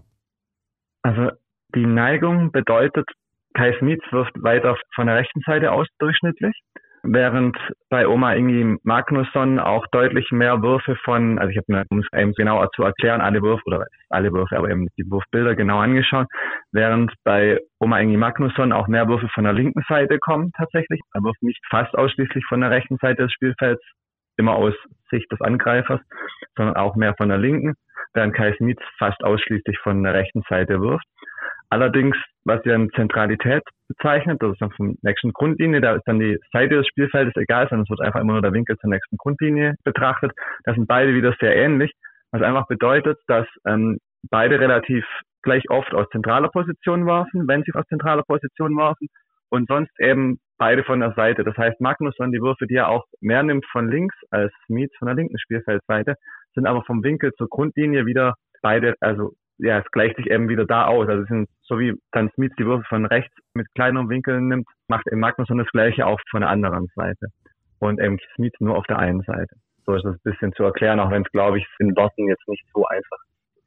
Also die Neigung bedeutet, Kai Smits wirft weiter von der rechten Seite aus durchschnittlich, während bei Omar Ingi Magnusson auch deutlich mehr Würfe von, also ich habe mir, um es eben genauer zu erklären, alle Würfe, oder alle Würfe, aber eben die Wurfbilder genau angeschaut, während bei Omar Ingi Magnusson auch mehr Würfe von der linken Seite kommen tatsächlich. Er wirft nicht fast ausschließlich von der rechten Seite des Spielfelds, immer aus Sicht des Angreifers, sondern auch mehr von der linken, während Kai Smits fast ausschließlich von der rechten Seite wirft. Allerdings, was ja eine Zentralität bezeichnet, das ist dann vom nächsten Grundlinie, da ist dann die Seite des Spielfeldes egal, sondern es wird einfach immer nur der Winkel zur nächsten Grundlinie betrachtet. Das sind beide wieder sehr ähnlich, was einfach bedeutet, dass ähm, beide relativ gleich oft aus zentraler Position werfen, wenn sie aus zentraler Position werfen und sonst eben beide von der Seite. Das heißt, Magnusson, die Würfe, die er auch mehr nimmt von links als Smits von der linken Spielfeldseite, sind aber vom Winkel zur Grundlinie wieder beide, also ja, es gleicht sich eben wieder da aus. Also es sind, so wie dann Smits die Würfe von rechts mit kleineren Winkeln nimmt, macht eben Magnusson das Gleiche auch von der anderen Seite. Und eben Smits nur auf der einen Seite. So ist das ein bisschen zu erklären, auch wenn es, glaube ich, in Worten jetzt nicht so einfach ist.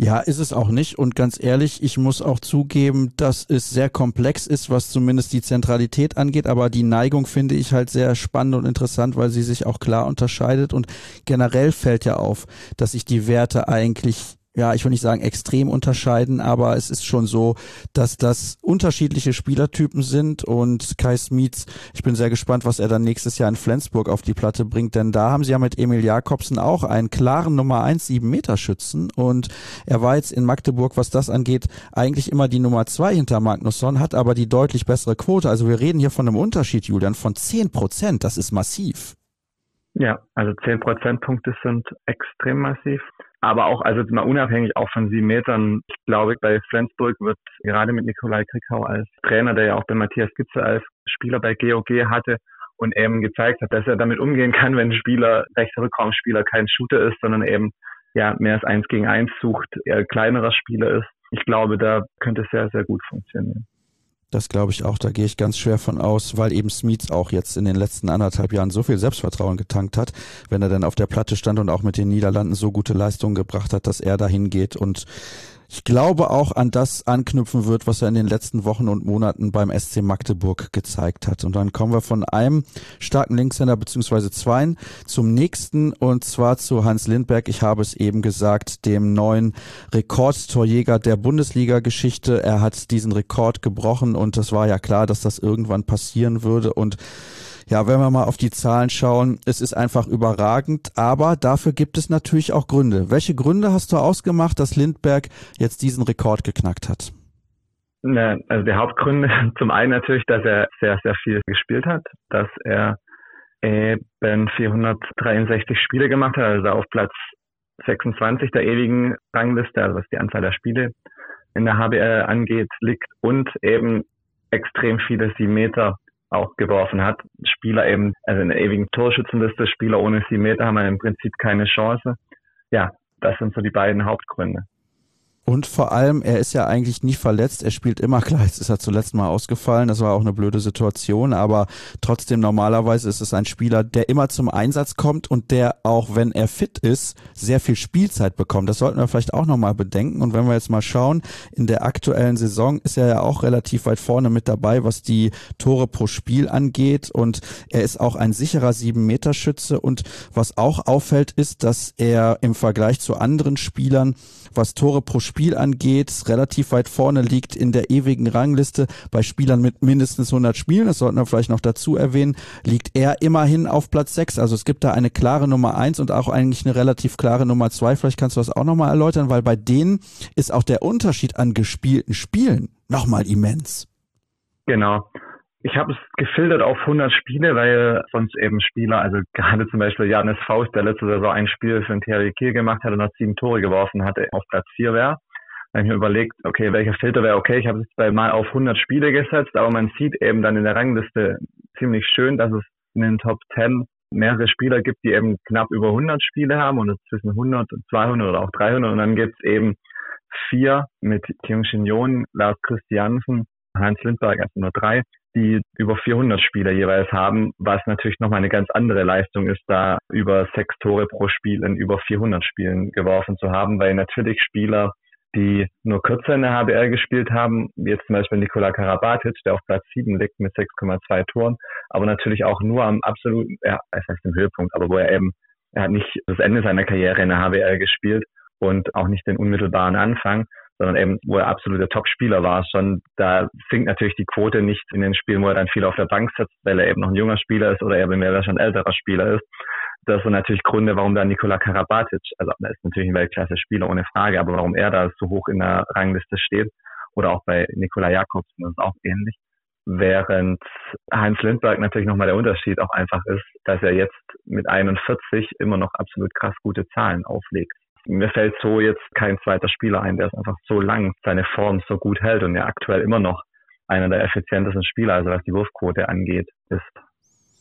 Ja, ist es auch nicht. Und ganz ehrlich, ich muss auch zugeben, dass es sehr komplex ist, was zumindest die Zentralität angeht. Aber die Neigung finde ich halt sehr spannend und interessant, weil sie sich auch klar unterscheidet. Und generell fällt ja auf, dass sich die Werte eigentlich, ja, ich will nicht sagen extrem unterscheiden, aber es ist schon so, dass das unterschiedliche Spielertypen sind und Kai Smits, ich bin sehr gespannt, was er dann nächstes Jahr in Flensburg auf die Platte bringt, denn da haben sie ja mit Emil Jakobsen auch einen klaren Nummer eins sieben Meter Schützen und er war jetzt in Magdeburg, was das angeht, eigentlich immer die Nummer zwei hinter Magnusson, hat aber die deutlich bessere Quote. Also wir reden hier von einem Unterschied, Julian, von zehn Prozent, das ist massiv. Ja, also zehn Prozentpunkte sind extrem massiv. Aber auch, also mal unabhängig auch von sieben Metern, ich glaube, bei Flensburg wird gerade mit Nikolai Krickau als Trainer, der ja auch bei Matthias Gitze als Spieler bei G O G hatte und eben gezeigt hat, dass er damit umgehen kann, wenn ein Spieler, rechter Rückraumspieler kein Shooter ist, sondern eben ja mehr als eins gegen eins sucht, eher kleinerer Spieler ist. Ich glaube, da könnte es sehr, sehr gut funktionieren. Das glaube ich auch, da gehe ich ganz schwer von aus, weil eben Smits auch jetzt in den letzten anderthalb Jahren so viel Selbstvertrauen getankt hat, wenn er dann auf der Platte stand und auch mit den Niederlanden so gute Leistungen gebracht hat, dass er dahin geht und ich glaube auch an das anknüpfen wird, was er in den letzten Wochen und Monaten beim S C Magdeburg gezeigt hat. Und dann kommen wir von einem starken Linkshänder beziehungsweise zweien zum nächsten und zwar zu Hans Lindberg. Ich habe es eben gesagt, dem neuen Rekordtorjäger der Bundesliga-Geschichte. Er hat diesen Rekord gebrochen und das war ja klar, dass das irgendwann passieren würde und ja, wenn wir mal auf die Zahlen schauen, es ist einfach überragend, aber dafür gibt es natürlich auch Gründe. Welche Gründe hast du ausgemacht, dass Lindberg jetzt diesen Rekord geknackt hat? Ja, also die Hauptgründe, zum einen natürlich, dass er sehr, sehr viel gespielt hat, dass er eben vierhundertdreiundsechzig Spiele gemacht hat, also auf Platz sechsundzwanzig der ewigen Rangliste, also was die Anzahl der Spiele in der H B L angeht, liegt und eben extrem viele sieben Meter auch geworfen hat. Spieler eben, also in der ewigen Torschützenliste, Spieler ohne sieben Meter haben im Prinzip keine Chance. Ja, das sind so die beiden Hauptgründe. Und vor allem, er ist ja eigentlich nie verletzt, er spielt immer klar, jetzt ist er zuletzt mal ausgefallen, das war auch eine blöde Situation, aber trotzdem normalerweise ist es ein Spieler, der immer zum Einsatz kommt und der auch, wenn er fit ist, sehr viel Spielzeit bekommt. Das sollten wir vielleicht auch nochmal bedenken und wenn wir jetzt mal schauen, in der aktuellen Saison ist er ja auch relativ weit vorne mit dabei, was die Tore pro Spiel angeht und er ist auch ein sicherer sieben Meter Schütze und was auch auffällt ist, dass er im Vergleich zu anderen Spielern, was Tore pro Spiel angeht, relativ weit vorne liegt in der ewigen Rangliste. Bei Spielern mit mindestens hundert Spielen, das sollten wir vielleicht noch dazu erwähnen, liegt er immerhin auf Platz sechs. Also es gibt da eine klare Nummer eins und auch eigentlich eine relativ klare Nummer zwei. Vielleicht kannst du das auch nochmal erläutern, weil bei denen ist auch der Unterschied an gespielten Spielen nochmal immens. Genau. Ich habe es gefiltert auf hundert Spiele, weil sonst eben Spieler, also gerade zum Beispiel Janis Faust, der letzte Saison ein Spiel für den T H W Kiel gemacht hat und hat sieben Tore geworfen hatte, auf Platz vier wäre. Da habe ich mir überlegt, okay, welcher Filter wäre okay. Ich habe es jetzt mal auf hundert Spiele gesetzt, aber man sieht eben dann in der Rangliste ziemlich schön, dass es in den Top zehn mehrere Spieler gibt, die eben knapp über hundert Spiele haben und zwischen hundert und zweihundert oder auch dreihundert und dann gibt es eben vier mit Kim Shin-Yeon, Lars Christiansen, Hans Lindberg, also nur drei, die über vierhundert Spiele jeweils haben, was natürlich nochmal eine ganz andere Leistung ist, da über sechs Tore pro Spiel in über vierhundert Spielen geworfen zu haben, weil natürlich Spieler, die nur kürzer in der H B L gespielt haben, wie jetzt zum Beispiel Nikola Karabatic, der auf Platz sieben liegt mit sechs Komma zwei Toren, aber natürlich auch nur am absoluten, ja, das heißt im Höhepunkt, aber wo er eben, er hat nicht das Ende seiner Karriere in der H B L gespielt und auch nicht den unmittelbaren Anfang, sondern eben, wo er absoluter Top-Spieler war schon, da sinkt natürlich die Quote nicht in den Spielen, wo er dann viel auf der Bank sitzt, weil er eben noch ein junger Spieler ist oder eben, weil er schon ein älterer Spieler ist. Das sind natürlich Gründe, warum da Nikola Karabatic, also er ist natürlich ein Weltklasse-Spieler, ohne Frage, aber warum er da so hoch in der Rangliste steht oder auch bei Nikola Jakobsen, das ist auch ähnlich. Während Hans Lindberg natürlich nochmal der Unterschied auch einfach ist, dass er jetzt mit einundvierzig immer noch absolut krass gute Zahlen auflegt. Mir fällt so jetzt kein zweiter Spieler ein, der es einfach so lang seine Form so gut hält und ja aktuell immer noch einer der effizientesten Spieler, also was die Wurfquote angeht, ist.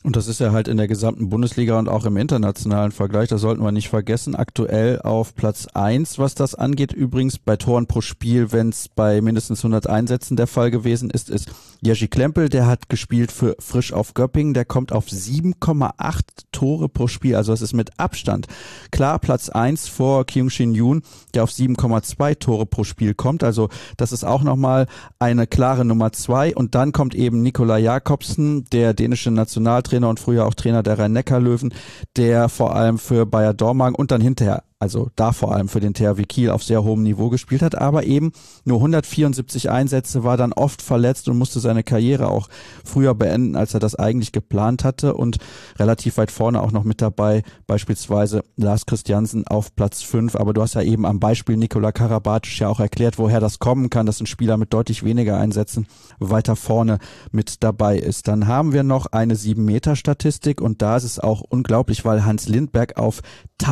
Und das ist ja halt in der gesamten Bundesliga und auch im internationalen Vergleich, das sollten wir nicht vergessen, aktuell auf Platz eins, was das angeht. Übrigens bei Toren pro Spiel, wenn es bei mindestens hundert Einsätzen der Fall gewesen ist, ist Jerzy Klempel, der hat gespielt für Frisch auf Göppingen, der kommt auf sieben Komma acht Tore pro Spiel, also es ist mit Abstand klar Platz eins vor Kyung-Shin Yoon, der auf sieben Komma zwei Tore pro Spiel kommt, also das ist auch nochmal eine klare Nummer zwei und dann kommt eben Nikolaj Jakobsen, der dänische Nationaltrainer Trainer und früher auch Trainer der Rhein-Neckar-Löwen, der vor allem für Bayer Dormagen und dann hinterher, also da vor allem für den T H W Kiel auf sehr hohem Niveau gespielt hat, aber eben nur hundertvierundsiebzig Einsätze, war dann oft verletzt und musste seine Karriere auch früher beenden, als er das eigentlich geplant hatte und relativ weit vorne auch noch mit dabei, beispielsweise Lars Christiansen auf Platz fünf, aber du hast ja eben am Beispiel Nikola Karabatic ja auch erklärt, woher das kommen kann, dass ein Spieler mit deutlich weniger Einsätzen weiter vorne mit dabei ist. Dann haben wir noch eine sieben Meter Statistik und da ist es auch unglaublich, weil Hans Lindberg auf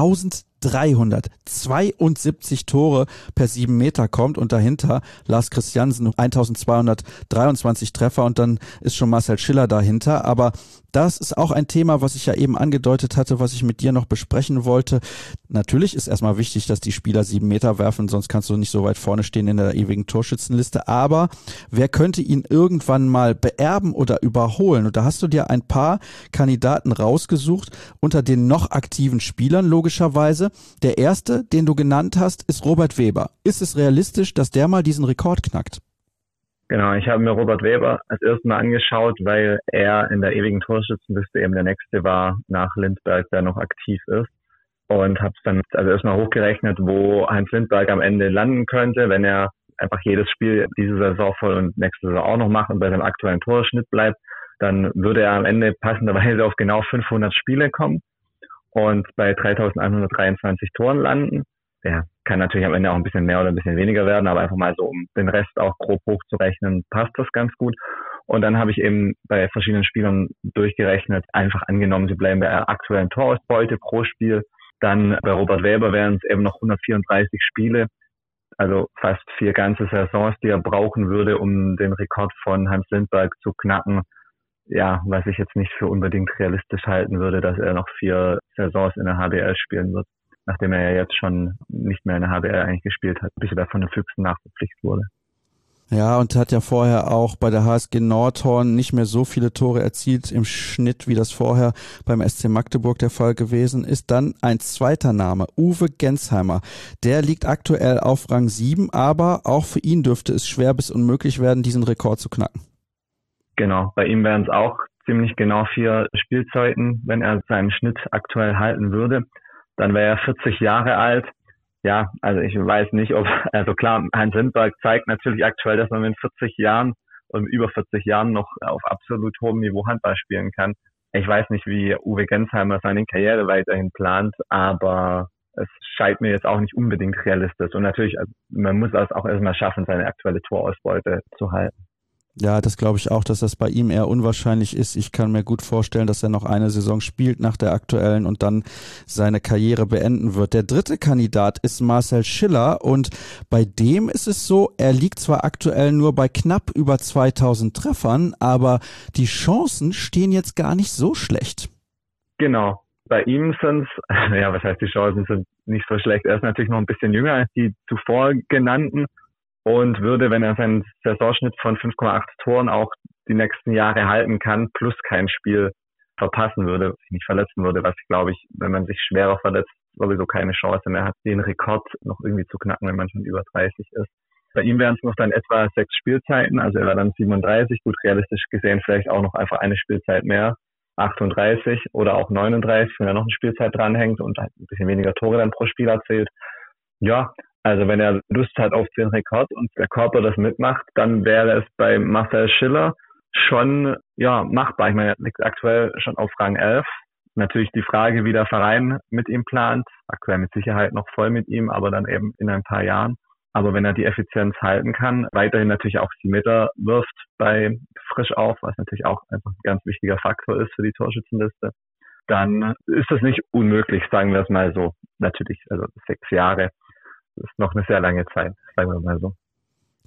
eintausenddreihundertzweiundsiebzig Tore per sieben Meter kommt und dahinter Lars Christiansen eintausendzweihundertdreiundzwanzig Treffer und dann ist schon Marcel Schiller dahinter, aber das ist auch ein Thema, was ich ja eben angedeutet hatte, was ich mit dir noch besprechen wollte. Natürlich ist erstmal wichtig, dass die Spieler sieben Meter werfen, sonst kannst du nicht so weit vorne stehen in der ewigen Torschützenliste, aber wer könnte ihn irgendwann mal beerben oder überholen? Und da hast du dir ein paar Kandidaten rausgesucht unter den noch aktiven Spielern, logischerweise. Der erste, den du genannt hast, ist Robert Weber. Ist es realistisch, dass der mal diesen Rekord knackt? Genau, ich habe mir Robert Weber als erstes Mal angeschaut, weil er in der ewigen Torschützenliste eben der nächste war nach Lindberg, der noch aktiv ist. Und habe es dann also erstmal hochgerechnet, wo Heinz Lindberg am Ende landen könnte, wenn er einfach jedes Spiel diese Saison voll und nächste Saison auch noch macht und bei seinem aktuellen Torschnitt bleibt, dann würde er am Ende passenderweise auf genau fünfhundert Spiele kommen und bei dreitausendeinhundertdreiundzwanzig Toren landen. Der kann natürlich am Ende auch ein bisschen mehr oder ein bisschen weniger werden, aber einfach mal so, um den Rest auch grob hochzurechnen, passt das ganz gut. Und dann habe ich eben bei verschiedenen Spielern durchgerechnet, einfach angenommen, sie bleiben bei der aktuellen Torausbeute pro Spiel. Dann bei Robert Weber wären es eben noch hundertvierunddreißig Spiele, also fast vier ganze Saisons, die er brauchen würde, um den Rekord von Hans Lindberg zu knacken. Ja, was ich jetzt nicht für unbedingt realistisch halten würde, dass er noch vier Saisons in der H B L spielen wird, nachdem er ja jetzt schon nicht mehr in der H B L eigentlich gespielt hat, bis er von den Füchsen nachverpflichtet wurde. Ja, und hat ja vorher auch bei der H S G Nordhorn nicht mehr so viele Tore erzielt im Schnitt, wie das vorher beim S C Magdeburg der Fall gewesen ist. Dann ein zweiter Name, Uwe Gensheimer. Der liegt aktuell auf Rang sieben, aber auch für ihn dürfte es schwer bis unmöglich werden, diesen Rekord zu knacken. Genau, bei ihm wären es auch ziemlich genau vier Spielzeiten, wenn er seinen Schnitt aktuell halten würde. Dann wäre er vierzig Jahre alt. Ja, also ich weiß nicht, ob, also klar, Hans Lindberg zeigt natürlich aktuell, dass man mit vierzig Jahren und über vierzig Jahren noch auf absolut hohem Niveau Handball spielen kann. Ich weiß nicht, wie Uwe Gensheimer seine Karriere weiterhin plant, aber es scheint mir jetzt auch nicht unbedingt realistisch. Und natürlich, also man muss es auch erstmal schaffen, seine aktuelle Torausbeute zu halten. Ja, das glaube ich auch, dass das bei ihm eher unwahrscheinlich ist. Ich kann mir gut vorstellen, dass er noch eine Saison spielt nach der aktuellen und dann seine Karriere beenden wird. Der dritte Kandidat ist Marcel Schiller und bei dem ist es so, er liegt zwar aktuell nur bei knapp über zweitausend Treffern, aber die Chancen stehen jetzt gar nicht so schlecht. Genau. Bei ihm sind es, ja, was heißt, die Chancen sind nicht so schlecht. Er ist natürlich noch ein bisschen jünger als die zuvor genannten. Und würde, wenn er seinen Saisonschnitt von fünf Komma acht Toren auch die nächsten Jahre halten kann, plus kein Spiel verpassen würde, sich nicht verletzen würde, was, glaube ich, wenn man sich schwerer verletzt, sowieso keine Chance mehr hat, den Rekord noch irgendwie zu knacken, wenn man schon über dreißig ist. Bei ihm wären es noch dann etwa sechs Spielzeiten, also er wäre dann siebenunddreißig, gut realistisch gesehen vielleicht auch noch einfach eine Spielzeit mehr, achtunddreißig oder auch neununddreißig, wenn er noch eine Spielzeit dranhängt und ein bisschen weniger Tore dann pro Spiel erzählt. Ja, also wenn er Lust hat auf den Rekord und der Körper das mitmacht, dann wäre es bei Marcel Schiller schon ja machbar. Ich meine, er liegt aktuell schon auf Rang elf. Natürlich die Frage, wie der Verein mit ihm plant. Aktuell mit Sicherheit noch voll mit ihm, aber dann eben in ein paar Jahren. Aber wenn er die Effizienz halten kann, weiterhin natürlich auch die Meter wirft bei Frisch auf, was natürlich auch einfach ein ganz wichtiger Faktor ist für die Torschützenliste, dann ist das nicht unmöglich, sagen wir es mal so. Natürlich, also sechs Jahre. Das ist noch eine sehr lange Zeit, sagen wir mal so.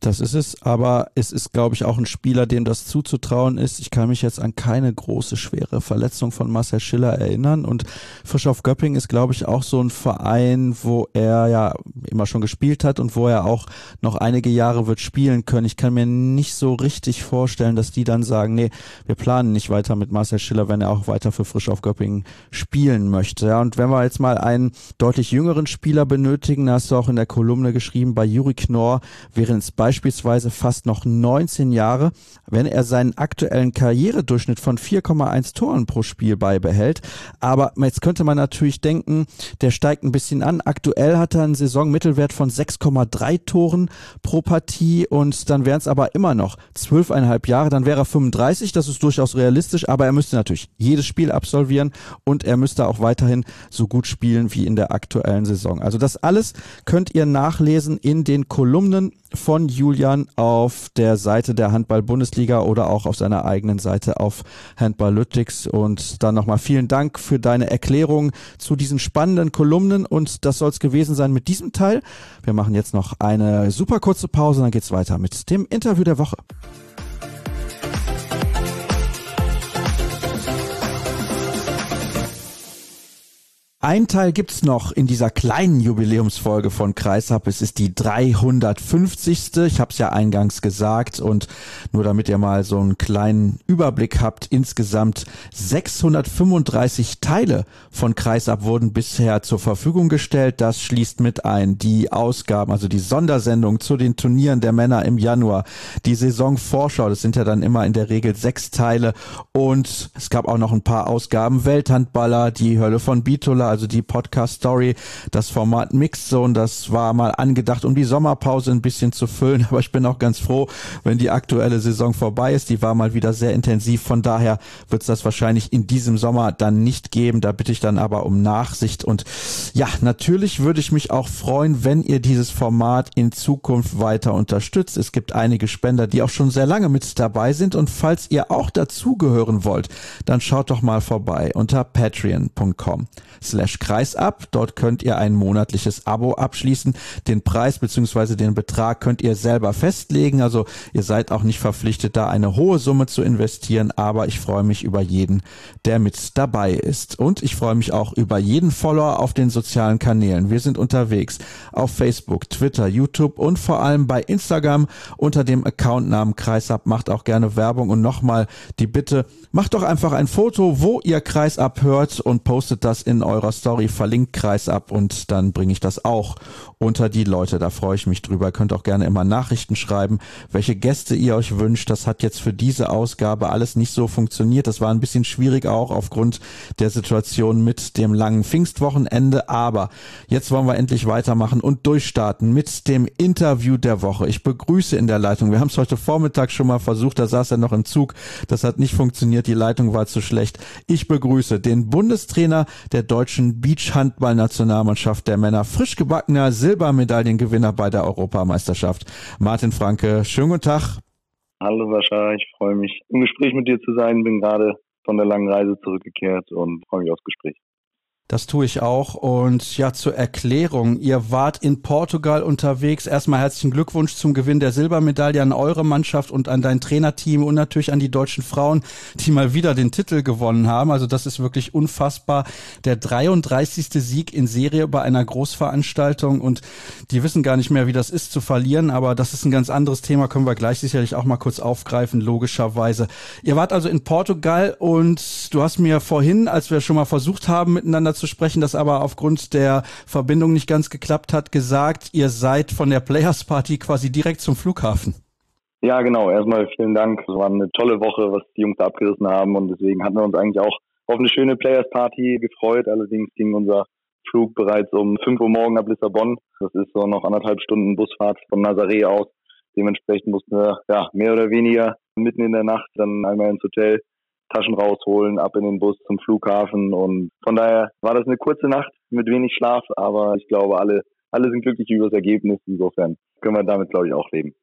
Das ist es, aber es ist, glaube ich, auch ein Spieler, dem das zuzutrauen ist. Ich kann mich jetzt an keine große, schwere Verletzung von Marcel Schiller erinnern und Frischhoff Göppingen ist, glaube ich, auch so ein Verein, wo er ja immer schon gespielt hat und wo er auch noch einige Jahre wird spielen können. Ich kann mir nicht so richtig vorstellen, dass die dann sagen, nee, wir planen nicht weiter mit Marcel Schiller, wenn er auch weiter für Frischhoff Göppingen spielen möchte. Ja, und wenn wir jetzt mal einen deutlich jüngeren Spieler benötigen, da hast du auch in der Kolumne geschrieben, bei Juri Knorr wären es beispielsweise fast noch neunzehn Jahre, wenn er seinen aktuellen Karrieredurchschnitt von vier Komma eins Toren pro Spiel beibehält. Aber jetzt könnte man natürlich denken, der steigt ein bisschen an. Aktuell hat er einen Saisonmittelwert von sechs Komma drei Toren pro Partie und dann wären es aber immer noch zwölf Komma fünf Jahre. Dann wäre er fünfunddreißig, das ist durchaus realistisch, aber er müsste natürlich jedes Spiel absolvieren und er müsste auch weiterhin so gut spielen wie in der aktuellen Saison. Also das alles könnt ihr nachlesen in den Kolumnen von Julian auf der Seite der Handball-Bundesliga oder auch auf seiner eigenen Seite auf Handballytics. Und dann nochmal vielen Dank für deine Erklärung zu diesen spannenden Kolumnen und das soll es gewesen sein mit diesem Teil. Wir machen jetzt noch eine super kurze Pause, dann geht's weiter mit dem Interview der Woche. Ein Teil gibt's noch in dieser kleinen Jubiläumsfolge von Kreisab. Es ist die dreihundertfünfzigste. Ich habe es ja eingangs gesagt und nur damit ihr mal so einen kleinen Überblick habt, insgesamt sechshundertfünfunddreißig Teile von Kreisab wurden bisher zur Verfügung gestellt. Das schließt mit ein die Ausgaben, also die Sondersendung zu den Turnieren der Männer im Januar, die Saisonvorschau, das sind ja dann immer in der Regel sechs Teile und es gab auch noch ein paar Ausgaben Welthandballer, die Hölle von Bitola, also die Podcast-Story, das Format Mixzone, das war mal angedacht, um die Sommerpause ein bisschen zu füllen, aber ich bin auch ganz froh, wenn die aktuelle Saison vorbei ist, die war mal wieder sehr intensiv, von daher wird es das wahrscheinlich in diesem Sommer dann nicht geben, da bitte ich dann aber um Nachsicht und ja, natürlich würde ich mich auch freuen, wenn ihr dieses Format in Zukunft weiter unterstützt. Es gibt einige Spender, die auch schon sehr lange mit dabei sind und falls ihr auch dazugehören wollt, dann schaut doch mal vorbei unter patreon punkt com slash kreisab. Dort könnt ihr ein monatliches Abo abschließen. Den Preis bzw. den Betrag könnt ihr selber festlegen. Also ihr seid auch nicht verpflichtet, da eine hohe Summe zu investieren. Aber ich freue mich über jeden, der mit dabei ist. Und ich freue mich auch über jeden Follower auf den sozialen Kanälen. Wir sind unterwegs auf Facebook, Twitter, YouTube und vor allem bei Instagram unter dem Accountnamen Kreisab. Macht auch gerne Werbung und nochmal die Bitte, macht doch einfach ein Foto, wo ihr Kreisab hört und postet das in eurer Story, verlinkt Kreisab und dann bringe ich das auch unter die Leute. Da freue ich mich drüber. Ihr könnt auch gerne immer Nachrichten schreiben, welche Gäste ihr euch wünscht. Das hat jetzt für diese Ausgabe alles nicht so funktioniert. Das war ein bisschen schwierig auch aufgrund der Situation mit dem langen Pfingstwochenende. Aber jetzt wollen wir endlich weitermachen und durchstarten mit dem Interview der Woche. Ich begrüße in der Leitung, wir haben es heute Vormittag schon mal versucht, da saß er noch im Zug. Das hat nicht funktioniert, die Leitung war zu schlecht. Ich begrüße den Bundestrainer der deutschen Beachhandball-Nationalmannschaft der Männer, frisch gebackener Silbermedaillengewinner bei der Europameisterschaft, Martin Franke. Schönen guten Tag. Hallo Sascha, ich freue mich, im Gespräch mit dir zu sein. Bin gerade von der langen Reise zurückgekehrt und freue mich aufs Gespräch. Das tue ich auch. Und ja, zur Erklärung, ihr wart in Portugal unterwegs. Erstmal herzlichen Glückwunsch zum Gewinn der Silbermedaille an eure Mannschaft und an dein Trainerteam und natürlich an die deutschen Frauen, die mal wieder den Titel gewonnen haben. Also das ist wirklich unfassbar. Der dreiunddreißigste Sieg in Serie bei einer Großveranstaltung und die wissen gar nicht mehr, wie das ist zu verlieren. Aber das ist ein ganz anderes Thema, können wir gleich sicherlich auch mal kurz aufgreifen, logischerweise. Ihr wart also in Portugal und du hast mir vorhin, als wir schon mal versucht haben, miteinander zu sprechen, das aber aufgrund der Verbindung nicht ganz geklappt hat, gesagt, ihr seid von der Players Party quasi direkt zum Flughafen. Ja, genau. Erstmal vielen Dank. Es war eine tolle Woche, was die Jungs da abgerissen haben und deswegen hatten wir uns eigentlich auch auf eine schöne Players Party gefreut. Allerdings ging unser Flug bereits um fünf Uhr morgen ab Lissabon. Das ist so noch anderthalb Stunden Busfahrt von Nazaré aus. Dementsprechend mussten wir ja mehr oder weniger mitten in der Nacht dann einmal ins Hotel, Taschen rausholen, ab in den Bus zum Flughafen und von daher war das eine kurze Nacht mit wenig Schlaf, aber ich glaube, alle alle sind glücklich über das Ergebnis, insofern können wir damit, glaube ich, auch leben.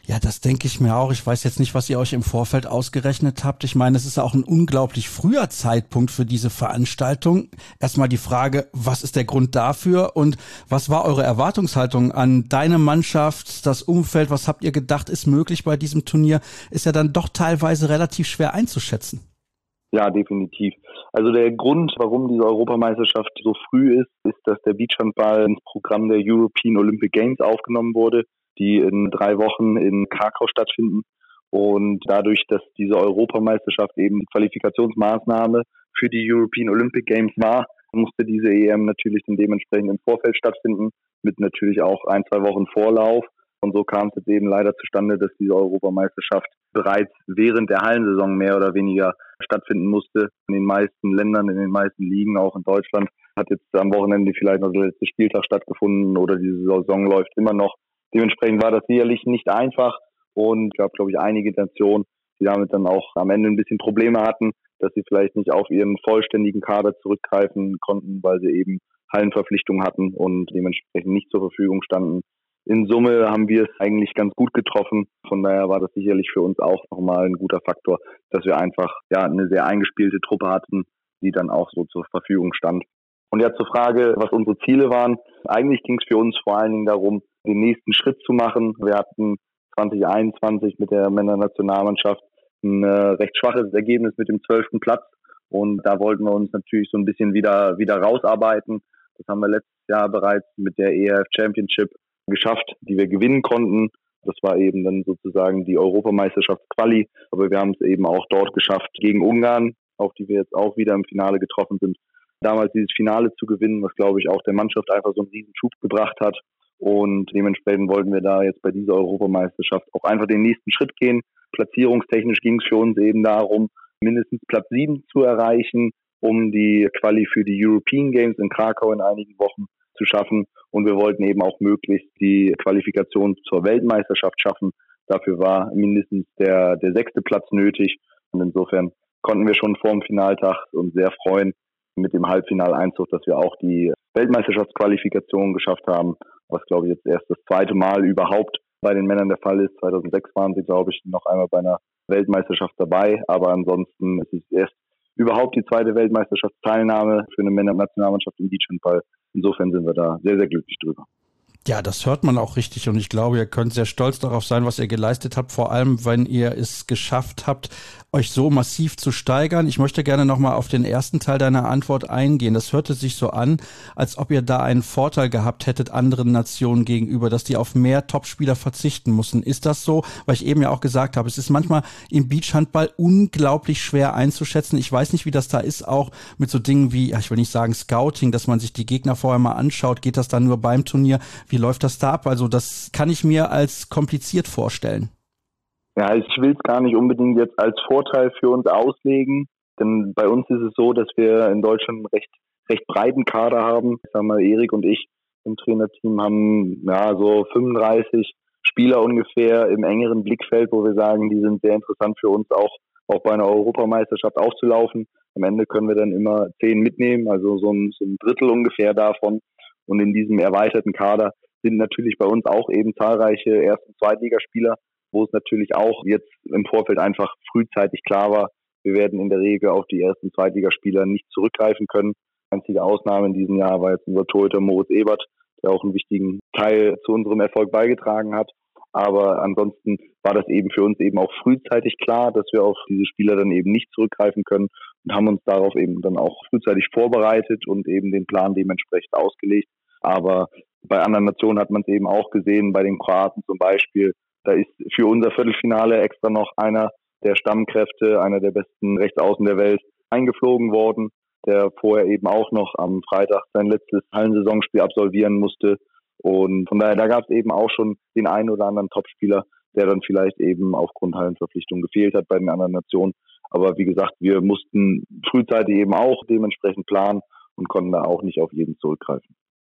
Ja, das denke ich mir auch. Ich weiß jetzt nicht, was ihr euch im Vorfeld ausgerechnet habt. Ich meine, es ist auch ein unglaublich früher Zeitpunkt für diese Veranstaltung. Erstmal die Frage, was ist der Grund dafür und was war eure Erwartungshaltung an deine Mannschaft, das Umfeld? Was habt ihr gedacht, ist möglich bei diesem Turnier? Ist ja dann doch teilweise relativ schwer einzuschätzen. Ja, definitiv. Also der Grund, warum diese Europameisterschaft so früh ist, ist, dass der Beachhandball ins Programm der European Olympic Games aufgenommen wurde, die in drei Wochen in Krakau stattfinden. Und dadurch, dass diese Europameisterschaft eben die Qualifikationsmaßnahme für die European Olympic Games war, musste diese E M natürlich dann dementsprechend im Vorfeld stattfinden, mit natürlich auch ein, zwei Wochen Vorlauf. Und so kam es jetzt eben leider zustande, dass diese Europameisterschaft bereits während der Hallensaison mehr oder weniger stattfinden musste. In den meisten Ländern, in den meisten Ligen, auch in Deutschland, hat jetzt am Wochenende vielleicht noch der letzte Spieltag stattgefunden oder diese Saison läuft immer noch. Dementsprechend war das sicherlich nicht einfach und es gab, glaube ich, einige Nationen, die damit dann auch am Ende ein bisschen Probleme hatten, dass sie vielleicht nicht auf ihren vollständigen Kader zurückgreifen konnten, weil sie eben Hallenverpflichtungen hatten und dementsprechend nicht zur Verfügung standen. In Summe haben wir es eigentlich ganz gut getroffen. Von daher war das sicherlich für uns auch nochmal ein guter Faktor, dass wir einfach ja eine sehr eingespielte Truppe hatten, die dann auch so zur Verfügung stand. Und ja, zur Frage, was unsere Ziele waren. Eigentlich ging es für uns vor allen Dingen darum, den nächsten Schritt zu machen. Wir hatten zwanzig einundzwanzig mit der Männernationalmannschaft ein äh, recht schwaches Ergebnis mit dem zwölften Platz. Und da wollten wir uns natürlich so ein bisschen wieder wieder rausarbeiten. Das haben wir letztes Jahr bereits mit der E R F Championship geschafft, die wir gewinnen konnten. Das war eben dann sozusagen die Europameisterschaftsquali. Aber wir haben es eben auch dort geschafft gegen Ungarn, auf die wir jetzt auch wieder im Finale getroffen sind. Damals dieses Finale zu gewinnen, was, glaube ich, auch der Mannschaft einfach so einen riesen Schub gebracht hat. Und dementsprechend wollten wir da jetzt bei dieser Europameisterschaft auch einfach den nächsten Schritt gehen. Platzierungstechnisch ging es für uns eben darum, mindestens Platz sieben zu erreichen, um die Quali für die European Games in Krakau in einigen Wochen zu schaffen. Und wir wollten eben auch möglichst die Qualifikation zur Weltmeisterschaft schaffen. Dafür war mindestens der, der sechste Platz nötig. Und insofern konnten wir schon vor dem Finaltag uns sehr freuen mit dem Halbfinaleinzug, dass wir auch die Weltmeisterschaftsqualifikation geschafft haben, was, glaube ich, jetzt erst das zweite Mal überhaupt bei den Männern der Fall ist. zweitausendsechs waren sie, glaube ich, noch einmal bei einer Weltmeisterschaft dabei, aber ansonsten ist es erst überhaupt die zweite Weltmeisterschaftsteilnahme für eine Männernationalmannschaft im Beachhandball. Insofern sind wir da sehr, sehr glücklich drüber. Ja, das hört man auch richtig und ich glaube, ihr könnt sehr stolz darauf sein, was ihr geleistet habt, vor allem, wenn ihr es geschafft habt, euch so massiv zu steigern. Ich möchte gerne nochmal auf den ersten Teil deiner Antwort eingehen. Das hörte sich so an, als ob ihr da einen Vorteil gehabt hättet anderen Nationen gegenüber, dass die auf mehr Topspieler verzichten mussten. Ist das so? Weil ich eben ja auch gesagt habe, es ist manchmal im Beachhandball unglaublich schwer einzuschätzen. Ich weiß nicht, wie das da ist, auch mit so Dingen wie, ja, ich will nicht sagen Scouting, dass man sich die Gegner vorher mal anschaut. Geht das dann nur beim Turnier? Wie läuft das da ab? Also das kann ich mir als kompliziert vorstellen. Ja, ich will es gar nicht unbedingt jetzt als Vorteil für uns auslegen, denn bei uns ist es so, dass wir in Deutschland einen recht, recht breiten Kader haben. Ich sag mal, Erik und ich im Trainerteam haben ja so fünfunddreißig Spieler ungefähr im engeren Blickfeld, wo wir sagen, die sind sehr interessant für uns auch, auch bei einer Europameisterschaft aufzulaufen. Am Ende können wir dann immer zehn mitnehmen, also so ein, so ein Drittel ungefähr davon. Und in diesem erweiterten Kader sind natürlich bei uns auch eben zahlreiche Erst- und Zweitligaspieler, wo es natürlich auch jetzt im Vorfeld einfach frühzeitig klar war, wir werden in der Regel auf die Erst- und Zweitligaspieler nicht zurückgreifen können. Einzige Ausnahme in diesem Jahr war jetzt unser Torhüter Moritz Ebert, der auch einen wichtigen Teil zu unserem Erfolg beigetragen hat. Aber ansonsten war das eben für uns eben auch frühzeitig klar, dass wir auf diese Spieler dann eben nicht zurückgreifen können und haben uns darauf eben dann auch frühzeitig vorbereitet und eben den Plan dementsprechend ausgelegt. Aber bei anderen Nationen hat man es eben auch gesehen, bei den Kroaten zum Beispiel. Da ist für unser Viertelfinale extra noch einer der Stammkräfte, einer der besten Rechtsaußen der Welt, eingeflogen worden, der vorher eben auch noch am Freitag sein letztes Hallensaisonspiel absolvieren musste. Und von daher, da gab es eben auch schon den einen oder anderen Topspieler, der dann vielleicht eben aufgrund Hallenverpflichtung gefehlt hat bei den anderen Nationen. Aber wie gesagt, wir mussten frühzeitig eben auch dementsprechend planen und konnten da auch nicht auf jeden zurückgreifen.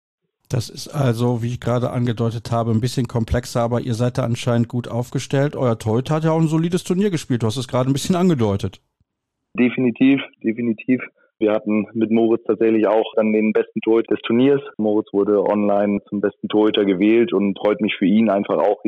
Das ist also, wie ich gerade angedeutet habe, ein bisschen komplexer, aber ihr seid da anscheinend gut aufgestellt. Euer Torhüter hat ja auch ein solides Turnier gespielt. Du hast es gerade ein bisschen angedeutet. Definitiv, definitiv. Wir hatten mit Moritz tatsächlich auch dann den besten Torhüter des Turniers. Moritz wurde online zum besten Torhüter gewählt und freut mich für ihn einfach auch riesig,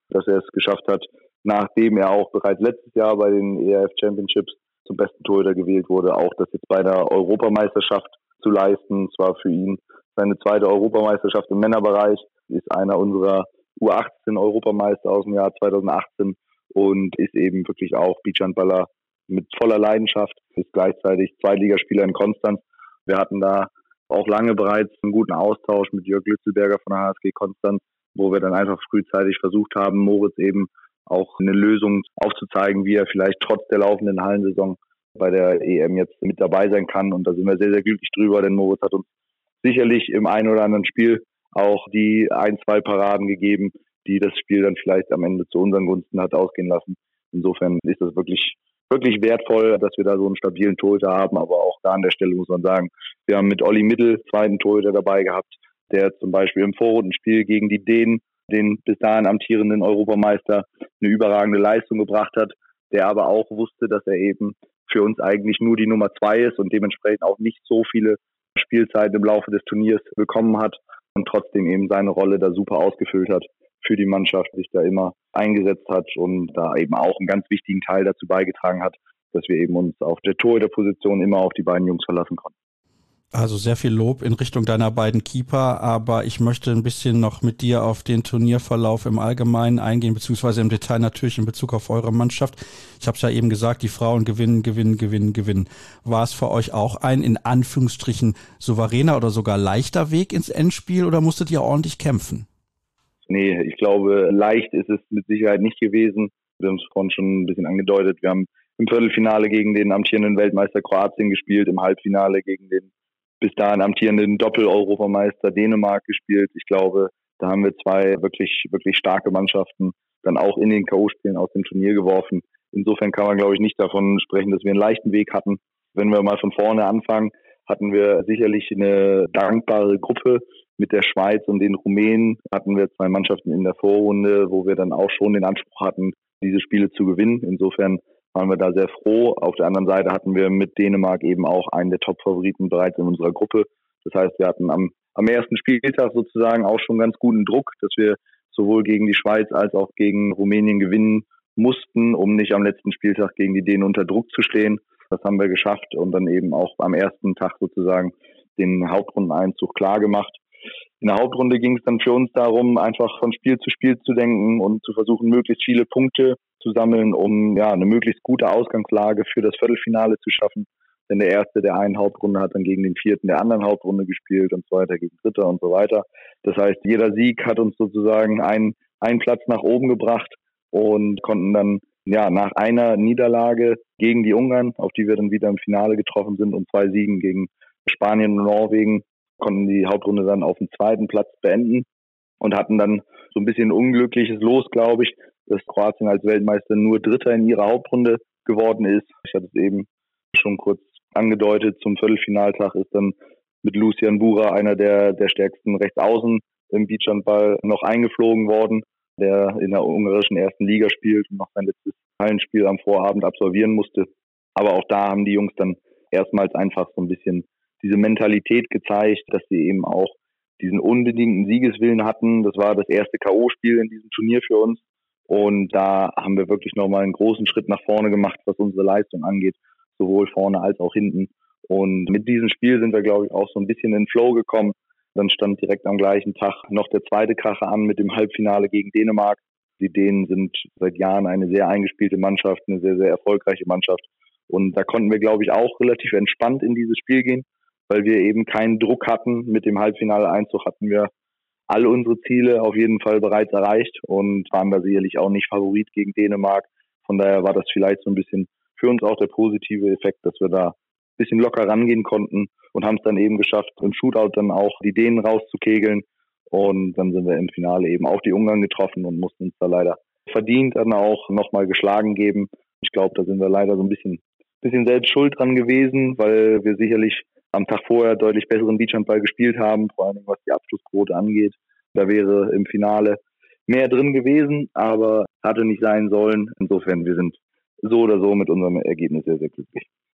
dass er es geschafft hat, nachdem er auch bereits letztes Jahr bei den E R F Championships zum besten Torhüter gewählt wurde, auch das jetzt bei der Europameisterschaft zu leisten. Es war für ihn seine zweite Europameisterschaft im Männerbereich, ist einer unserer U achtzehn Europameister aus dem Jahr zweitausendachtzehn und ist eben wirklich auch Beachhandballer mit voller Leidenschaft, ist gleichzeitig Zweitligaspieler in Konstanz. Wir hatten da auch lange bereits einen guten Austausch mit Jörg Lützelberger von der H S G Konstanz, wo wir dann einfach frühzeitig versucht haben, Moritz eben auch eine Lösung aufzuzeigen, wie er vielleicht trotz der laufenden Hallensaison bei der E M jetzt mit dabei sein kann. Und da sind wir sehr, sehr glücklich drüber, denn Moritz hat uns sicherlich im einen oder anderen Spiel auch die ein, zwei Paraden gegeben, die das Spiel dann vielleicht am Ende zu unseren Gunsten hat ausgehen lassen. Insofern ist das wirklich, wirklich wertvoll, dass wir da so einen stabilen Torhüter haben. Aber auch da an der Stelle muss man sagen, wir haben mit Olli Mittel zweiten Torhüter dabei gehabt, der zum Beispiel im Vorrundenspiel gegen die Dänen, den bis dahin amtierenden Europameister, eine überragende Leistung gebracht hat, der aber auch wusste, dass er eben für uns eigentlich nur die Nummer zwei ist und dementsprechend auch nicht so viele Spielzeiten im Laufe des Turniers bekommen hat und trotzdem eben seine Rolle da super ausgefüllt hat für die Mannschaft, sich da immer eingesetzt hat und da eben auch einen ganz wichtigen Teil dazu beigetragen hat, dass wir eben uns auf der Torhüterposition immer auf die beiden Jungs verlassen konnten. Also sehr viel Lob in Richtung deiner beiden Keeper, aber ich möchte ein bisschen noch mit dir auf den Turnierverlauf im Allgemeinen eingehen, beziehungsweise im Detail natürlich in Bezug auf eure Mannschaft. Ich habe es ja eben gesagt, die Frauen gewinnen, gewinnen, gewinnen, gewinnen. War es für euch auch ein in Anführungsstrichen souveräner oder sogar leichter Weg ins Endspiel oder musstet ihr ordentlich kämpfen? Nee, ich glaube, leicht ist es mit Sicherheit nicht gewesen. Wir haben es vorhin schon ein bisschen angedeutet. Wir haben im Viertelfinale gegen den amtierenden Weltmeister Kroatien gespielt, im Halbfinale gegen den bis dahin amtierenden Doppel-Europameister Dänemark gespielt. Ich glaube, da haben wir zwei wirklich, wirklich starke Mannschaften dann auch in den K O-Spielen aus dem Turnier geworfen. Insofern kann man, glaube ich, nicht davon sprechen, dass wir einen leichten Weg hatten. Wenn wir mal von vorne anfangen, hatten wir sicherlich eine dankbare Gruppe. Mit der Schweiz und den Rumänen hatten wir zwei Mannschaften in der Vorrunde, wo wir dann auch schon den Anspruch hatten, diese Spiele zu gewinnen. Insofern waren wir da sehr froh. Auf der anderen Seite hatten wir mit Dänemark eben auch einen der Top-Favoriten bereits in unserer Gruppe. Das heißt, wir hatten am, am ersten Spieltag sozusagen auch schon ganz guten Druck, dass wir sowohl gegen die Schweiz als auch gegen Rumänien gewinnen mussten, um nicht am letzten Spieltag gegen die Dänen unter Druck zu stehen. Das haben wir geschafft und dann eben auch am ersten Tag sozusagen den Hauptrundeneinzug klar gemacht. In der Hauptrunde ging es dann für uns darum, einfach von Spiel zu Spiel zu denken und zu versuchen, möglichst viele Punkte zu sammeln, um ja eine möglichst gute Ausgangslage für das Viertelfinale zu schaffen. Denn der Erste der einen Hauptrunde hat dann gegen den Vierten der anderen Hauptrunde gespielt und so weiter gegen Dritter und so weiter. Das heißt, jeder Sieg hat uns sozusagen einen, einen Platz nach oben gebracht und konnten dann ja nach einer Niederlage gegen die Ungarn, auf die wir dann wieder im Finale getroffen sind, und zwei Siegen gegen Spanien und Norwegen, konnten die Hauptrunde dann auf dem zweiten Platz beenden und hatten dann so ein bisschen unglückliches Los, glaube ich, dass Kroatien als Weltmeister nur Dritter in ihrer Hauptrunde geworden ist. Ich hatte es eben schon kurz angedeutet, zum Viertelfinaltag ist dann mit Lucian Bura einer der, der stärksten Rechtsaußen im Beachhandball noch eingeflogen worden, der in der ungarischen ersten Liga spielt und noch sein letztes Hallenspiel am Vorabend absolvieren musste. Aber auch da haben die Jungs dann erstmals einfach so ein bisschen diese Mentalität gezeigt, dass sie eben auch diesen unbedingten Siegeswillen hatten. Das war das erste K O-Spiel in diesem Turnier für uns. Und da haben wir wirklich nochmal einen großen Schritt nach vorne gemacht, was unsere Leistung angeht, sowohl vorne als auch hinten. Und mit diesem Spiel sind wir, glaube ich, auch so ein bisschen in den Flow gekommen. Dann stand direkt am gleichen Tag noch der zweite Kracher an mit dem Halbfinale gegen Dänemark. Die Dänen sind seit Jahren eine sehr eingespielte Mannschaft, eine sehr, sehr erfolgreiche Mannschaft. Und da konnten wir, glaube ich, auch relativ entspannt in dieses Spiel gehen, weil wir eben keinen Druck hatten. Mit dem Halbfinale-Einzug hatten wir alle unsere Ziele auf jeden Fall bereits erreicht und waren da sicherlich auch nicht Favorit gegen Dänemark. Von daher war das vielleicht so ein bisschen für uns auch der positive Effekt, dass wir da ein bisschen locker rangehen konnten und haben es dann eben geschafft, im Shootout dann auch die Dänen rauszukegeln. Und dann sind wir im Finale eben auf die Ungarn getroffen und mussten uns da leider verdient dann auch nochmal geschlagen geben. Ich glaube, da sind wir leider so ein bisschen, bisschen selbst schuld dran gewesen, weil wir sicherlich am Tag vorher deutlich besseren Beachhandball gespielt haben, vor allem was die Abschlussquote angeht. Da wäre im Finale mehr drin gewesen, aber hatte nicht sein sollen. Insofern, wir sind so oder so mit unserem Ergebnis sehr, sehr glücklich.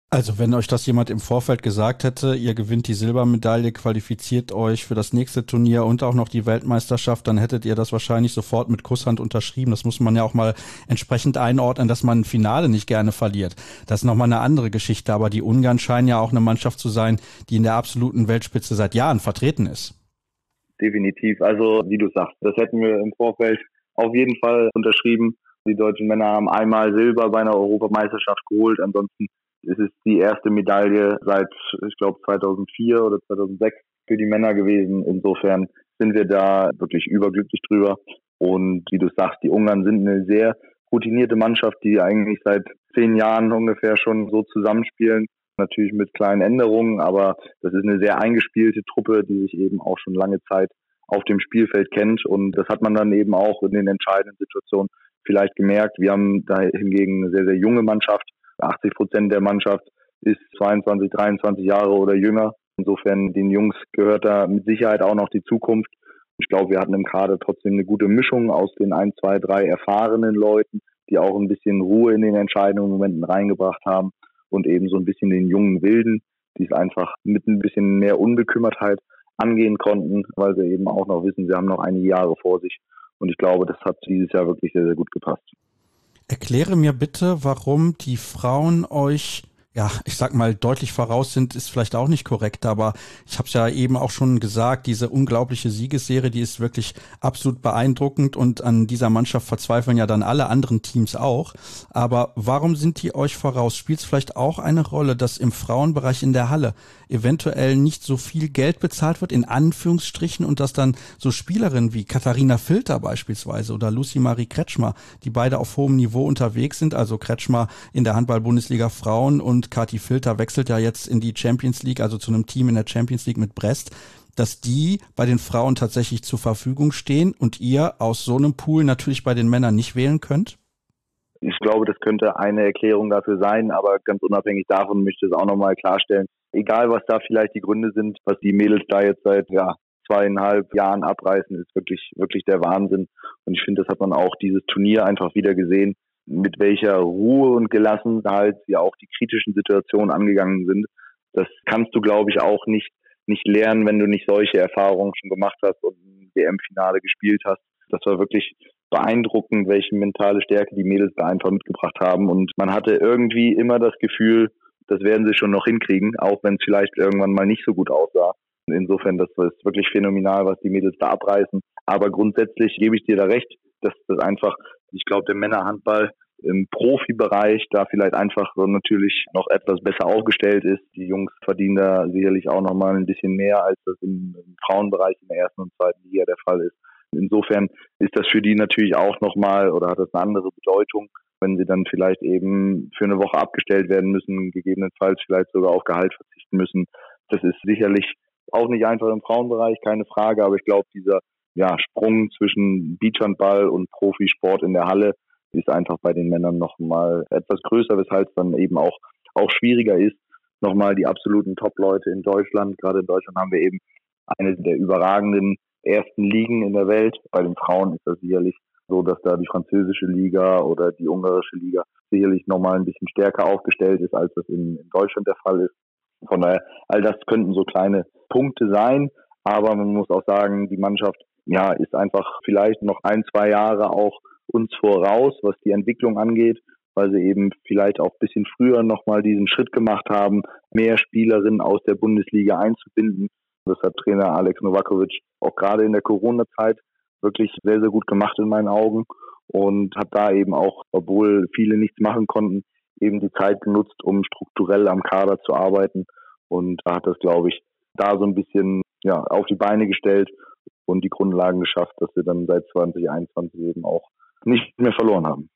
Also wenn euch das jemand im Vorfeld gesagt hätte, ihr gewinnt die Silbermedaille, qualifiziert euch für das nächste Turnier und auch noch die Weltmeisterschaft, dann hättet ihr das wahrscheinlich sofort mit Kusshand unterschrieben. Das muss man ja auch mal entsprechend einordnen, dass man ein Finale nicht gerne verliert. Das ist nochmal eine andere Geschichte, aber die Ungarn scheinen ja auch eine Mannschaft zu sein, die in der absoluten Weltspitze seit Jahren vertreten ist. Definitiv. Also wie du sagst, das hätten wir im Vorfeld auf jeden Fall unterschrieben. Die deutschen Männer haben einmal Silber bei einer Europameisterschaft geholt, ansonsten es ist die erste Medaille seit, ich glaube, zweitausendvier oder zweitausendsechs für die Männer gewesen. Insofern sind wir da wirklich überglücklich drüber. Und wie du sagst, die Ungarn sind eine sehr routinierte Mannschaft, die eigentlich seit zehn Jahren ungefähr schon so zusammenspielen. Natürlich mit kleinen Änderungen, aber das ist eine sehr eingespielte Truppe, die sich eben auch schon lange Zeit auf dem Spielfeld kennt. Und das hat man dann eben auch in den entscheidenden Situationen vielleicht gemerkt. Wir haben da hingegen eine sehr, sehr junge Mannschaft. achtzig Prozent der Mannschaft ist zweiundzwanzig, dreiundzwanzig Jahre oder jünger. Insofern, den Jungs gehört da mit Sicherheit auch noch die Zukunft. Ich glaube, wir hatten im Kader trotzdem eine gute Mischung aus den ein, zwei, drei erfahrenen Leuten, die auch ein bisschen Ruhe in den entscheidenden Momenten reingebracht haben und eben so ein bisschen den jungen Wilden, die es einfach mit ein bisschen mehr Unbekümmertheit angehen konnten, weil sie eben auch noch wissen, sie haben noch einige Jahre vor sich. Und ich glaube, das hat dieses Jahr wirklich sehr, sehr gut gepasst. Erkläre mir bitte, warum die Frauen euch, ja, ich sag mal, deutlich voraus sind, ist vielleicht auch nicht korrekt, aber ich habe es ja eben auch schon gesagt, diese unglaubliche Siegesserie, die ist wirklich absolut beeindruckend und an dieser Mannschaft verzweifeln ja dann alle anderen Teams auch. Aber warum sind die euch voraus? Spielt es vielleicht auch eine Rolle, dass im Frauenbereich in der Halle eventuell nicht so viel Geld bezahlt wird, in Anführungsstrichen, und dass dann so Spielerinnen wie Katharina Filter beispielsweise oder Lucy Marie Kretschmer, die beide auf hohem Niveau unterwegs sind, also Kretschmer in der Handball-Bundesliga Frauen und Kathi Filter wechselt ja jetzt in die Champions League, also zu einem Team in der Champions League mit Brest, dass die bei den Frauen tatsächlich zur Verfügung stehen und ihr aus so einem Pool natürlich bei den Männern nicht wählen könnt? Ich glaube, das könnte eine Erklärung dafür sein, aber ganz unabhängig davon möchte ich es auch nochmal klarstellen. Egal, was da vielleicht die Gründe sind, was die Mädels da jetzt seit ja, zweieinhalb Jahren abreißen, ist wirklich, wirklich der Wahnsinn. Und ich finde, das hat man auch dieses Turnier einfach wieder gesehen, mit welcher Ruhe und Gelassenheit sie auch die kritischen Situationen angegangen sind. Das kannst du, glaube ich, auch nicht, nicht lernen, wenn du nicht solche Erfahrungen schon gemacht hast und ein W M-Finale gespielt hast. Das war wirklich beeindruckend, welche mentale Stärke die Mädels da einfach mitgebracht haben. Und man hatte irgendwie immer das Gefühl, das werden sie schon noch hinkriegen, auch wenn es vielleicht irgendwann mal nicht so gut aussah. Insofern, das ist wirklich phänomenal, was die Mädels da abreißen. Aber grundsätzlich gebe ich dir da recht, dass das einfach, ich glaube, der Männerhandball im Profibereich da vielleicht einfach natürlich noch etwas besser aufgestellt ist. Die Jungs verdienen da sicherlich auch nochmal ein bisschen mehr, als das im, im Frauenbereich in der ersten und zweiten Liga der Fall ist. Insofern ist das für die natürlich auch nochmal oder hat das eine andere Bedeutung, wenn sie dann vielleicht eben für eine Woche abgestellt werden müssen, gegebenenfalls vielleicht sogar auf Gehalt verzichten müssen. Das ist sicherlich auch nicht einfach im Frauenbereich, keine Frage, aber ich glaube, dieser ja, Sprung zwischen Beachhandball und Profisport in der Halle ist einfach bei den Männern nochmal etwas größer, weshalb es dann eben auch, auch schwieriger ist. Nochmal die absoluten Top-Leute in Deutschland. Gerade in Deutschland haben wir eben eine der überragenden ersten Ligen in der Welt. Bei den Frauen ist das sicherlich so, dass da die französische Liga oder die ungarische Liga sicherlich nochmal ein bisschen stärker aufgestellt ist, als das in, in Deutschland der Fall ist. Von daher, all das könnten so kleine Punkte sein, aber man muss auch sagen, die Mannschaft ja ist einfach vielleicht noch ein, zwei Jahre auch uns voraus, was die Entwicklung angeht, weil sie eben vielleicht auch ein bisschen früher nochmal diesen Schritt gemacht haben, mehr Spielerinnen aus der Bundesliga einzubinden. Das hat Trainer Alex Novakovic auch gerade in der Corona-Zeit wirklich sehr, sehr gut gemacht in meinen Augen und hat da eben auch, obwohl viele nichts machen konnten, eben die Zeit genutzt, um strukturell am Kader zu arbeiten. Und da hat das, glaube ich, da so ein bisschen ja auf die Beine gestellt und die Grundlagen geschafft, dass wir dann seit zwanzig einundzwanzig eben auch nicht mehr verloren haben.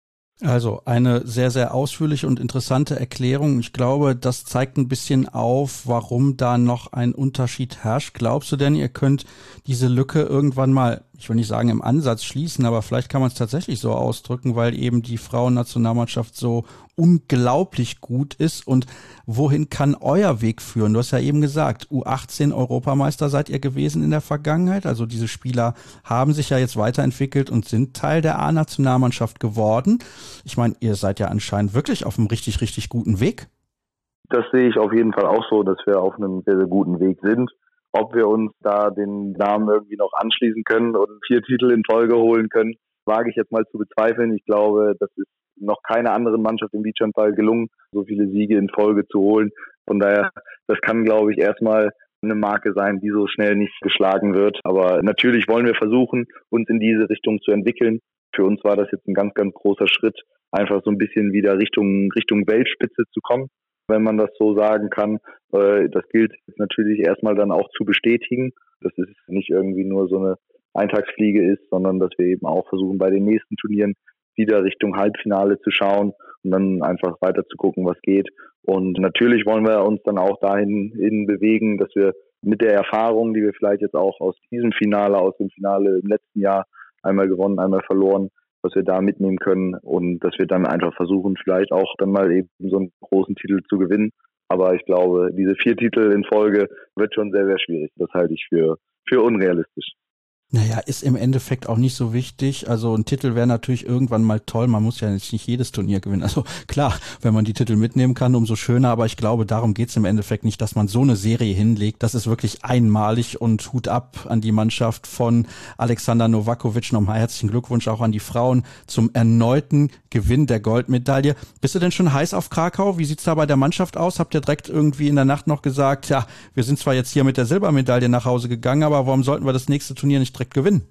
Also eine sehr, sehr ausführliche und interessante Erklärung. Ich glaube, das zeigt ein bisschen auf, warum da noch ein Unterschied herrscht. Glaubst du denn, ihr könnt diese Lücke irgendwann mal, ich will nicht sagen im Ansatz schließen, aber vielleicht kann man es tatsächlich so ausdrücken, weil eben die Frauennationalmannschaft so unglaublich gut ist. Und wohin kann euer Weg führen? Du hast ja eben gesagt, U achtzehn Europameister seid ihr gewesen in der Vergangenheit. Also diese Spieler haben sich ja jetzt weiterentwickelt und sind Teil der A-Nationalmannschaft geworden. Ich meine, ihr seid ja anscheinend wirklich auf einem richtig, richtig guten Weg. Das sehe ich auf jeden Fall auch so, dass wir auf einem sehr, sehr guten Weg sind. Ob wir uns da den Namen irgendwie noch anschließen können und vier Titel in Folge holen können, wage ich jetzt mal zu bezweifeln. Ich glaube, das ist noch keiner anderen Mannschaft im Beachhandball gelungen, so viele Siege in Folge zu holen. Von daher, das kann, glaube ich, erstmal eine Marke sein, die so schnell nicht geschlagen wird. Aber natürlich wollen wir versuchen, uns in diese Richtung zu entwickeln. Für uns war das jetzt ein ganz, ganz großer Schritt, einfach so ein bisschen wieder Richtung, Richtung Weltspitze zu kommen, wenn man das so sagen kann. Das gilt natürlich erstmal dann auch zu bestätigen, dass es nicht irgendwie nur so eine Eintagsfliege ist, sondern dass wir eben auch versuchen, bei den nächsten Turnieren wieder Richtung Halbfinale zu schauen und dann einfach weiter zu gucken, was geht. Und natürlich wollen wir uns dann auch dahin hin bewegen, dass wir mit der Erfahrung, die wir vielleicht jetzt auch aus diesem Finale, aus dem Finale im letzten Jahr einmal gewonnen, einmal verloren, was wir da mitnehmen können und dass wir dann einfach versuchen, vielleicht auch dann mal eben so einen großen Titel zu gewinnen. Aber ich glaube, diese vier Titel in Folge wird schon sehr, sehr schwierig. Das halte ich für, für unrealistisch. Naja, ist im Endeffekt auch nicht so wichtig. Also ein Titel wäre natürlich irgendwann mal toll. Man muss ja nicht jedes Turnier gewinnen. Also klar, wenn man die Titel mitnehmen kann, umso schöner. Aber ich glaube, darum geht's im Endeffekt nicht, dass man so eine Serie hinlegt. Das ist wirklich einmalig und Hut ab an die Mannschaft von Alexander Novakovic. Nochmal herzlichen Glückwunsch auch an die Frauen zum erneuten Gewinn der Goldmedaille. Bist du denn schon heiß auf Krakau? Wie sieht's da bei der Mannschaft aus? Habt ihr direkt irgendwie in der Nacht noch gesagt, ja, wir sind zwar jetzt hier mit der Silbermedaille nach Hause gegangen, aber warum sollten wir das nächste Turnier nicht direkt gewinnen?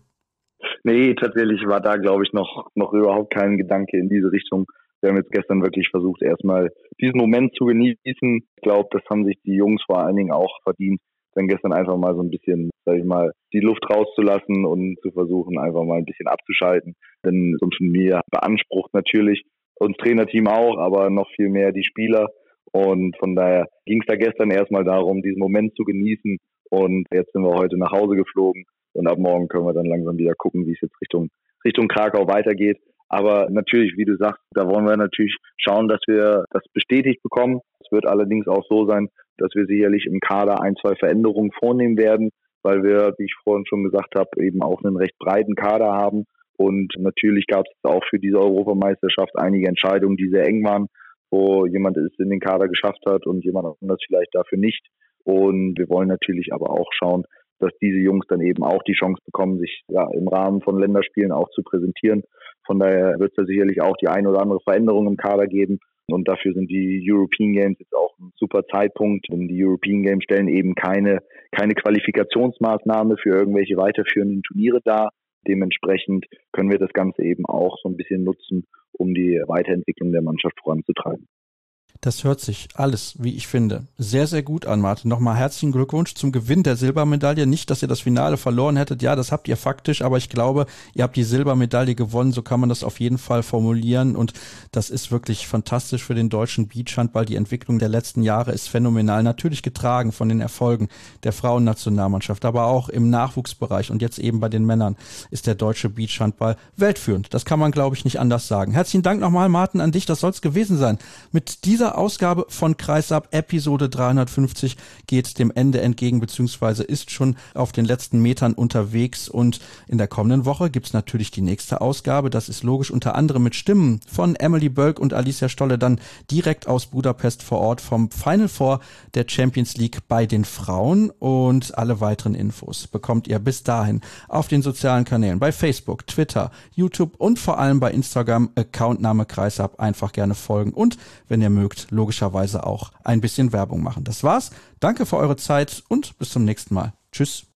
Nee, tatsächlich war da, glaube ich, noch noch überhaupt kein Gedanke in diese Richtung. Wir haben jetzt gestern wirklich versucht, erstmal diesen Moment zu genießen. Ich glaube, das haben sich die Jungs vor allen Dingen auch verdient, dann gestern einfach mal so ein bisschen, sag ich mal, die Luft rauszulassen und zu versuchen, einfach mal ein bisschen abzuschalten. Denn so ein Turnier beansprucht natürlich uns Trainerteam auch, aber noch viel mehr die Spieler. Und von daher ging es da gestern erstmal darum, diesen Moment zu genießen. Und jetzt sind wir heute nach Hause geflogen. Und ab morgen können wir dann langsam wieder gucken, wie es jetzt Richtung, Richtung Krakau weitergeht. Aber natürlich, wie du sagst, da wollen wir natürlich schauen, dass wir das bestätigt bekommen. Es wird allerdings auch so sein, dass wir sicherlich im Kader ein, zwei Veränderungen vornehmen werden, weil wir, wie ich vorhin schon gesagt habe, eben auch einen recht breiten Kader haben. Und natürlich gab es auch für diese Europameisterschaft einige Entscheidungen, die sehr eng waren, wo jemand es in den Kader geschafft hat und jemand anders vielleicht dafür nicht. Und wir wollen natürlich aber auch schauen, dass diese Jungs dann eben auch die Chance bekommen, sich ja im Rahmen von Länderspielen auch zu präsentieren. Von daher wird es da sicherlich auch die eine oder andere Veränderung im Kader geben. Und dafür sind die European Games jetzt auch ein super Zeitpunkt. Denn die European Games stellen eben keine, keine Qualifikationsmaßnahme für irgendwelche weiterführenden Turniere dar. Dementsprechend können wir das Ganze eben auch so ein bisschen nutzen, um die Weiterentwicklung der Mannschaft voranzutreiben. Das hört sich alles, wie ich finde, sehr, sehr gut an, Martin. Nochmal herzlichen Glückwunsch zum Gewinn der Silbermedaille. Nicht, dass ihr das Finale verloren hättet. Ja, das habt ihr faktisch, aber ich glaube, ihr habt die Silbermedaille gewonnen. So kann man das auf jeden Fall formulieren. Und das ist wirklich fantastisch für den deutschen Beachhandball. Die Entwicklung der letzten Jahre ist phänomenal. Natürlich getragen von den Erfolgen der Frauennationalmannschaft, aber auch im Nachwuchsbereich und jetzt eben bei den Männern ist der deutsche Beachhandball weltführend. Das kann man, glaube ich, nicht anders sagen. Herzlichen Dank nochmal, Martin, an dich. Das soll es gewesen sein. Mit dieser Ausgabe von Kreisab, Episode dreihundertfünfzig, geht dem Ende entgegen, beziehungsweise ist schon auf den letzten Metern unterwegs, und in der kommenden Woche gibt's natürlich die nächste Ausgabe. Das ist logisch, unter anderem mit Stimmen von Emily Bölk und Alicia Stolle, dann direkt aus Budapest vor Ort vom Final Four der Champions League bei den Frauen, und alle weiteren Infos bekommt ihr bis dahin auf den sozialen Kanälen bei Facebook, Twitter, YouTube und vor allem bei Instagram. Accountname Kreisab, einfach gerne folgen und, wenn ihr mögt, logischerweise auch ein bisschen Werbung machen. Das war's. Danke für eure Zeit und bis zum nächsten Mal. Tschüss.